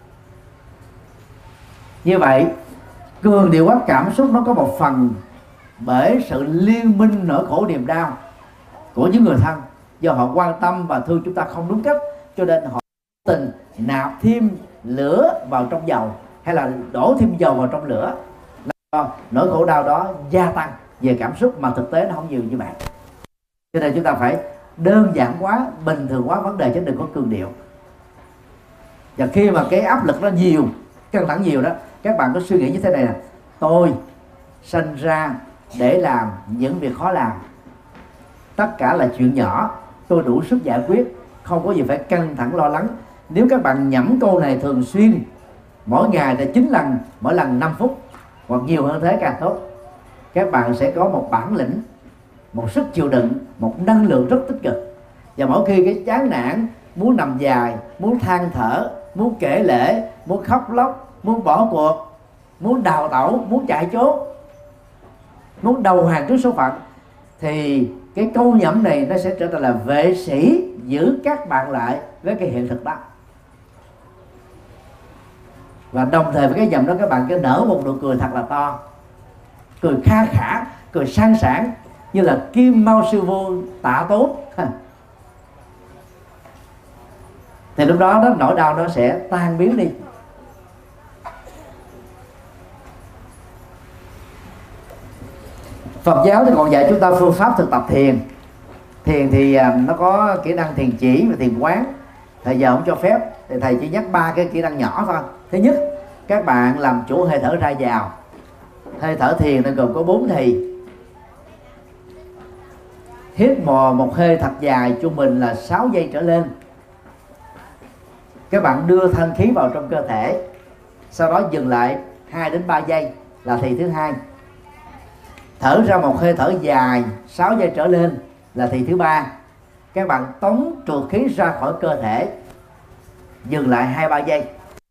Như vậy cường điệu quá cảm xúc nó có một phần bởi sự liên minh nỗi khổ niềm đau của những người thân, do họ quan tâm và thương chúng ta không đúng cách, cho nên họ tình nạp thêm lửa vào trong dầu hay là đổ thêm dầu vào trong lửa, nỗi khổ đau đó gia tăng về cảm xúc mà thực tế nó không nhiều như bạn. Cho nên chúng ta phải đơn giản quá, bình thường quá vấn đề chứ đừng có cường điệu. Và khi mà cái áp lực nó nhiều, căng thẳng nhiều đó, các bạn có suy nghĩ như thế này nè: tôi sinh ra để làm những việc khó làm, tất cả là chuyện nhỏ, tôi đủ sức giải quyết, không có gì phải căng thẳng lo lắng. Nếu các bạn nhẩm câu này thường xuyên, mỗi ngày là chín lần, mỗi lần năm phút hoặc nhiều hơn thế càng tốt, các bạn sẽ có một bản lĩnh, một sức chịu đựng, một năng lượng rất tích cực. Và mỗi khi cái chán nản, muốn nằm dài, muốn than thở, muốn kể lể, muốn khóc lóc, muốn bỏ cuộc, muốn đào tẩu, muốn chạy trốn, muốn đầu hàng trước số phận, thì cái câu nhẩm này nó sẽ trở thành là vệ sĩ giữ các bạn lại với cái hiện thực đó. Và đồng thời với cái dòng đó các bạn cứ nở một nụ cười thật là to, cười kha khả, cười sang sảng như là kim mao sư vô tạ tốt. Thì lúc đó, đó nỗi đau nó sẽ tan biến đi. Phật giáo thì còn dạy chúng ta phương pháp thực tập thiền. Thiền thì nó có kỹ năng thiền chỉ và thiền quán. Thầy giờ không cho phép thì thầy chỉ nhắc ba cái kỹ năng nhỏ thôi. Thứ nhất, các bạn làm chủ hơi thở ra vào. Hơi thở thiền nó gồm có bốn thì. Hít mò một hơi thật dài, trung bình là sáu giây trở lên. Các bạn đưa thanh khí vào trong cơ thể, sau đó dừng lại hai đến ba giây là thì thứ hai. Thở ra một hơi thở dài sáu giây trở lên là thì thứ ba. Các bạn tống trượt khí ra khỏi cơ thể, dừng lại hai ba giây.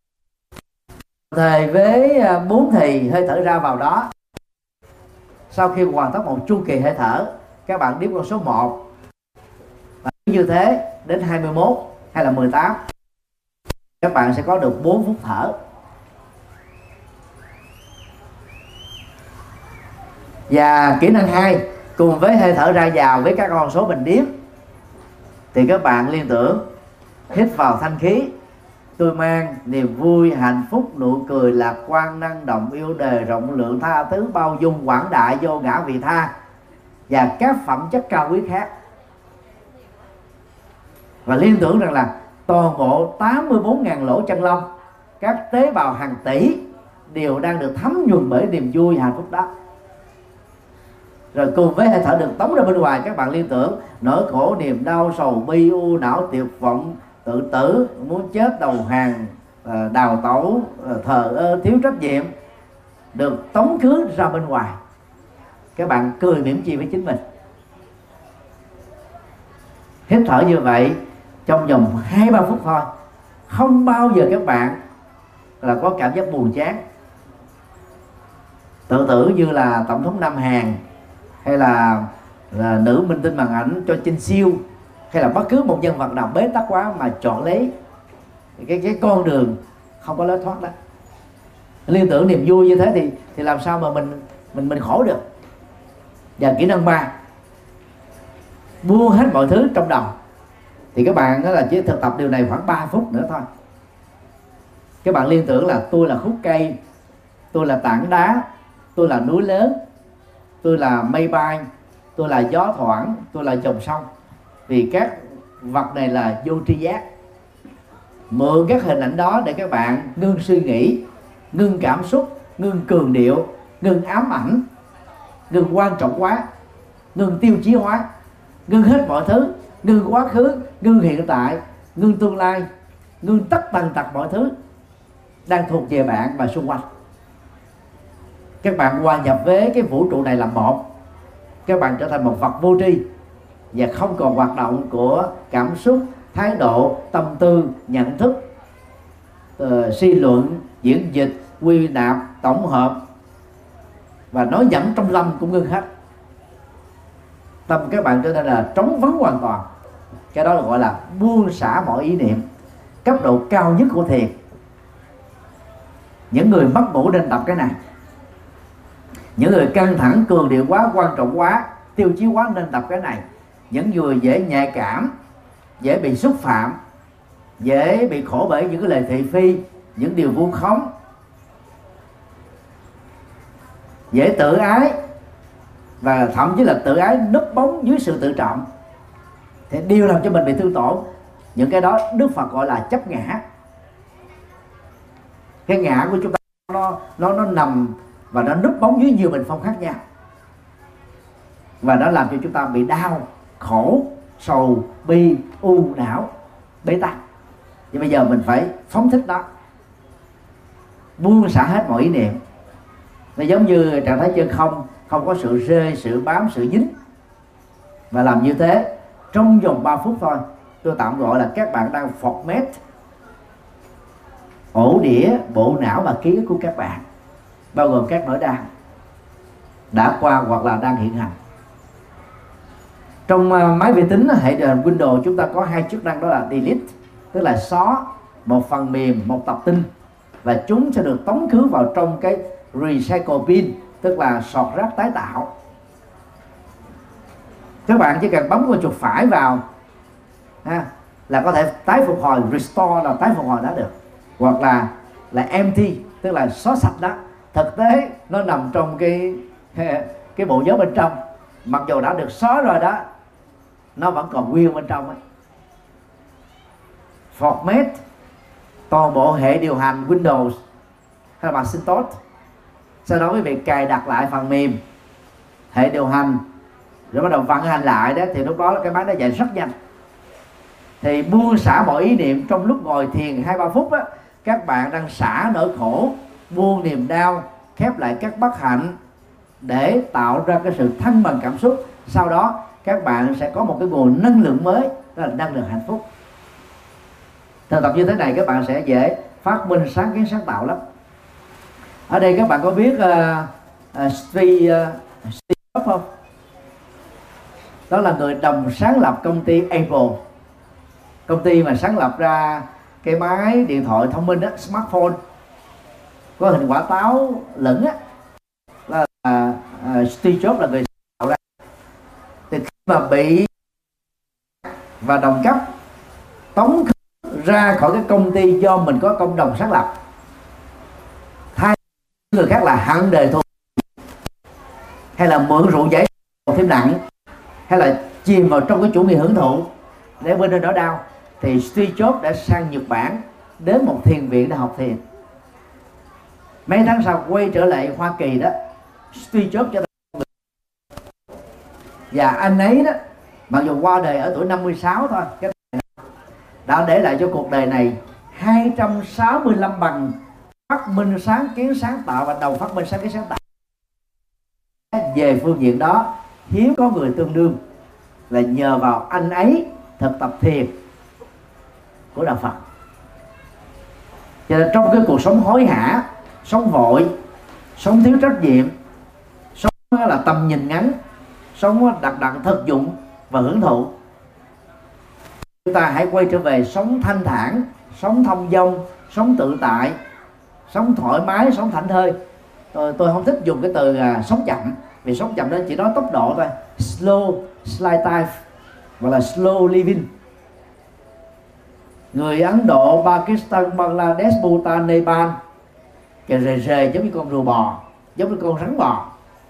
Thời với bốn thì hơi thở ra vào đó, sau khi hoàn tất một chu kỳ hơi thở, các bạn đếm con số một và như thế đến hai mươi mốt hay là mười tám, các bạn sẽ có được bốn phút thở. Và kỹ năng hai, cùng với hơi thở ra vào với các con số mình đếm, thì các bạn liên tưởng hít vào thanh khí, tôi mang niềm vui, hạnh phúc, nụ cười, lạc quan, năng động, yêu đời, rộng lượng, tha thứ, bao dung, quảng đại, vô ngã, vị tha và các phẩm chất cao quý khác. Và liên tưởng rằng là toàn bộ tám mươi bốn nghìn lỗ chân lông, các tế bào hàng tỷ đều đang được thấm nhuần bởi niềm vui, hạnh phúc đó. Rồi cùng với hơi thở được tống ra bên ngoài, các bạn liên tưởng nỗi khổ, niềm đau, sầu bi, u não, tuyệt vọng, tự tử, muốn chết, đầu hàng, đào tẩu, thờ ơ, thiếu trách nhiệm được tống khứ ra bên ngoài. Các bạn cười mỉm chi với chính mình. Hít thở như vậy trong vòng hai ba phút thôi, không bao giờ các bạn là có cảm giác buồn chán. Tự tử như là tổng thống Nam Hàn, hay là, là nữ minh tinh màn ảnh cho Trinh Siêu, hay là bất cứ một nhân vật nào bế tắc quá mà chọn lấy cái cái con đường không có lối thoát đó. Liên tưởng niềm vui như thế thì thì làm sao mà mình mình mình khổ được. Và kỹ năng ba, buông hết mọi thứ trong đầu. Thì các bạn đó là chỉ thực tập điều này khoảng ba phút nữa thôi. Các bạn liên tưởng là tôi là khúc cây, tôi là tảng đá, tôi là núi lớn, tôi là mây bay, tôi là gió thoảng, tôi là dòng sông. Vì các vật này là vô tri giác. Mượn các hình ảnh đó để các bạn ngưng suy nghĩ, ngưng cảm xúc, ngưng cường điệu, ngưng ám ảnh, ngưng quan trọng quá, ngưng tiêu chí hóa, ngưng hết mọi thứ, ngưng quá khứ, ngưng hiện tại, ngưng tương lai, ngưng tất tần tật mọi thứ đang thuộc về bạn và xung quanh. Các bạn hòa nhập với cái vũ trụ này là một. Các bạn trở thành một vật vô tri và không còn hoạt động của cảm xúc, thái độ, tâm tư, nhận thức, uh, suy luận, diễn dịch, quy nạp, tổng hợp và nói dẫn trong lâm cũng ngưng hết. Tâm các bạn trở nên là trống vắng hoàn toàn. Cái đó là gọi là buông xả mọi ý niệm, cấp độ cao nhất của thiền. Những người mất ngủ nên tập cái này. Những người căng thẳng, cường điệu quá, quan trọng quá, tiêu chí quá nên tập cái này. Những người dễ nhạy cảm, dễ bị xúc phạm, dễ bị khổ bởi những cái lời thị phi, những điều vu khống, dễ tự ái và thậm chí là tự ái núp bóng dưới sự tự trọng, thì điều làm cho mình bị thương tổn. Những cái đó Đức Phật gọi là chấp ngã. Cái ngã của chúng ta nó nó nó nằm và nó núp bóng dưới nhiều bình phong khác nhau, và nó làm cho chúng ta bị đau, khổ, sầu, bi, u, não, bế tắc. Thì bây giờ mình phải phóng thích đó, buông xả hết mọi ý niệm. Nó giống như trạng thái chân không, không có sự rê, sự bám, sự dính. Và làm như thế trong vòng ba phút thôi. Tôi tạm gọi là các bạn đang format ổ đĩa, bộ não và ký ức của các bạn, bao gồm các nỗi đau đã qua hoặc là đang hiện hành. Trong uh, máy vi tính hệ điều hành Windows chúng ta có hai chức năng, đó là delete, tức là xóa một phần mềm, một tập tin, và chúng sẽ được tống khứ vào trong cái recycle bin, tức là sọt rác tái tạo. Các bạn chỉ cần bấm con chuột phải vào ha, là có thể tái phục hồi, restore là tái phục hồi đó được, hoặc là là empty, tức là xóa sạch đó. Thực tế nó nằm trong cái cái bộ nhớ bên trong, mặc dù đã được xóa rồi đó, nó vẫn còn nguyên bên trong ấy. Format toàn bộ hệ điều hành Windows hay là Macintosh, sau đó quý vị cài đặt lại phần mềm hệ điều hành rồi bắt đầu vận hành lại đó, thì lúc đó cái máy nó chạy rất nhanh. Thì buông xả mọi ý niệm trong lúc ngồi thiền hai ba phút á, các bạn đang xả nỗi khổ, buông niềm đau, khép lại các bất hạnh để tạo ra cái sự thăng bằng cảm xúc. Sau đó các bạn sẽ có một cái nguồn năng lượng mới, đó là năng lượng hạnh phúc. Thực tập như thế này các bạn sẽ dễ phát minh sáng kiến sáng tạo lắm. Ở đây các bạn có biết uh, uh, Steve, uh, Steve Jobs không? Đó là người đồng sáng lập công ty Apple, công ty mà sáng lập ra cái máy điện thoại thông minh đó, smartphone có hình quả táo lửng á, là uh, Steve Jobs là người tạo ra. Thì khi mà bị và đồng cấp tống ra khỏi cái công ty do mình có công đồng sáng lập, thay người khác là hận đời thôi, hay là mượn rượu giải thêm nặng, hay là chìm vào trong cái chủ nghĩa hưởng thụ để bên trên đó đau, thì Steve Jobs đã sang Nhật Bản đến một thiền viện để học thiền. Mấy tháng sau quay trở lại Hoa Kỳ đó, Steve Jobs cho và anh ấy đó, mặc dù qua đời ở tuổi năm mươi sáu thôi, cái đã để lại cho cuộc đời này hai trăm sáu mươi lăm bằng phát minh sáng kiến sáng tạo và đầu phát minh sáng kiến sáng tạo. Về phương diện đó hiếm có người tương đương, là nhờ vào anh ấy thực tập thiền của đạo Phật. Cho nên trong cái cuộc sống hối hả, sống vội, sống thiếu trách nhiệm, sống là tầm nhìn ngắn, sống đặc đặc thực dụng và hưởng thụ, chúng ta hãy quay trở về sống thanh thản, sống thông dong, sống tự tại, sống thoải mái, sống thảnh thơi. Tôi, tôi không thích dùng cái từ à, sống chậm, vì sống chậm đó chỉ nói tốc độ thôi, slow slide life hoặc là slow living. Người Ấn Độ, Pakistan, Bangladesh, Bhutan, Nepal kìa rề rề giống như con rùa bò, giống như con rắn bò,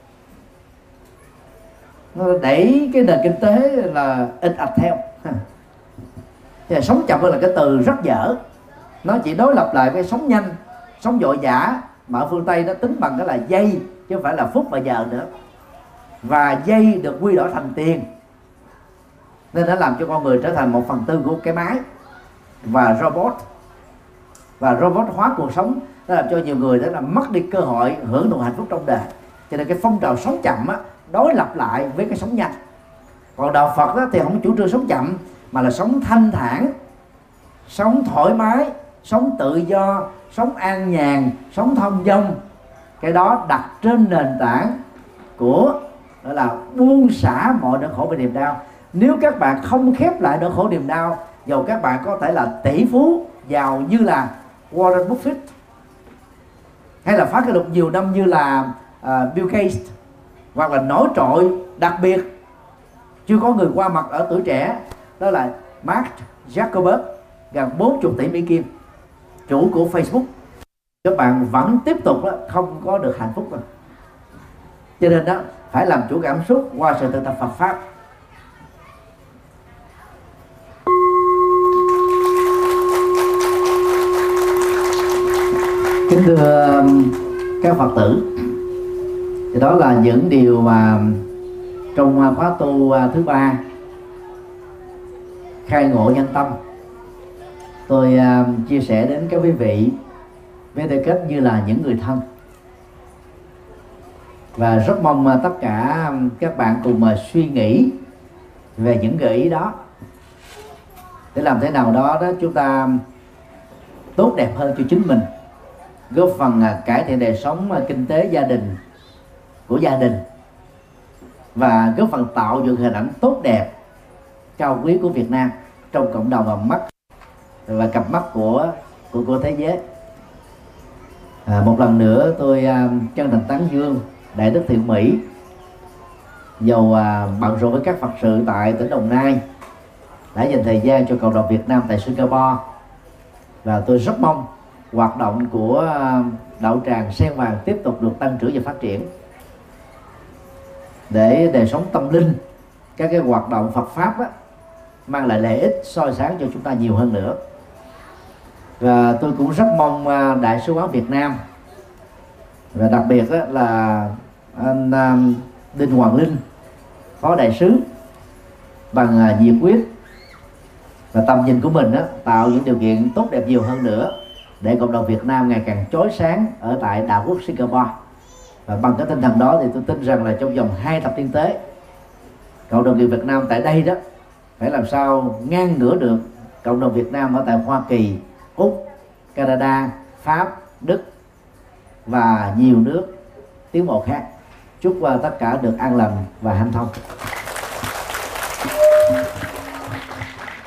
nó đẩy cái nền kinh tế là in ạch theo. Thì sống chậm là cái từ rất dở, nó chỉ đối lập lại với sống nhanh, sống vội vã, mà ở phương Tây nó tính bằng cái là giây chứ không phải là phút và giờ nữa, và giây được quy đổi thành tiền, nên nó làm cho con người trở thành một phần tư của cái máy và robot, và robot hóa cuộc sống. Nó làm cho nhiều người đó là mất đi cơ hội hưởng thụ hạnh phúc trong đời. Cho nên cái phong trào sống chậm á, đối lập lại với cái sống nhanh. Còn đạo Phật đó thì không chủ trương sống chậm, mà là sống thanh thản, sống thoải mái, sống tự do, sống an nhàn, sống thông dong. Cái đó đặt trên nền tảng của đó là buông xả mọi nỗi khổ và niềm đau. Nếu các bạn không khép lại nỗi khổ niềm đau, dầu các bạn có thể là tỷ phú giàu như là Warren Buffett, hay là phát cái lục nhiều năm như là uh, Bill Gates, hoặc là nổi trội đặc biệt chưa có người qua mặt ở tuổi trẻ, đó là Mark Zuckerberg, gần bốn mươi tỷ Mỹ Kim, chủ của Facebook, các bạn vẫn tiếp tục đó, không có được hạnh phúc đâu. Cho nên đó phải làm chủ cảm xúc qua sự thực tập Phật pháp. Kính thưa các Phật tử, thì đó là những điều mà trong khóa tu thứ ba khai ngộ nhân tâm tôi chia sẻ đến các quý vị với tư cách như là những người thân, và rất mong tất cả các bạn cùng suy nghĩ về những gợi ý đó để làm thế nào đó đó chúng ta tốt đẹp hơn cho chính mình, góp phần cải thiện đời sống kinh tế gia đình của gia đình, và góp phần tạo dựng hình ảnh tốt đẹp cao quý của Việt Nam trong cộng đồng và mắt và cặp mắt của của của thế giới. À, một lần nữa tôi uh, chân thành tán dương Đại đức Thiện Mỹ, dầu uh, bận rộn với các Phật sự tại tỉnh Đồng Nai, đã dành thời gian cho cộng đồng Việt Nam tại Singapore. Và tôi rất mong hoạt động của uh, đạo tràng Sen Vàng tiếp tục được tăng trưởng và phát triển, để đời sống tâm linh, các cái hoạt động Phật pháp á, mang lại lợi ích soi sáng cho chúng ta nhiều hơn nữa. Và tôi cũng rất mong uh, Đại sứ quán Việt Nam, và đặc biệt á, là anh uh, Đinh Hoàng Linh, phó đại sứ, bằng uh, nhiệt huyết và tầm nhìn của mình á, tạo những điều kiện tốt đẹp nhiều hơn nữa để cộng đồng Việt Nam ngày càng chói sáng ở tại đảo quốc Singapore. Và bằng cái tinh thần đó thì tôi tin rằng là trong vòng hai thập niên tới, cộng đồng người Việt Nam tại đây đó phải làm sao ngang ngửa được cộng đồng Việt Nam ở tại Hoa Kỳ, Úc, Canada, Pháp, Đức và nhiều nước tiến bộ khác. Chúc tất cả được an lành và hanh thông.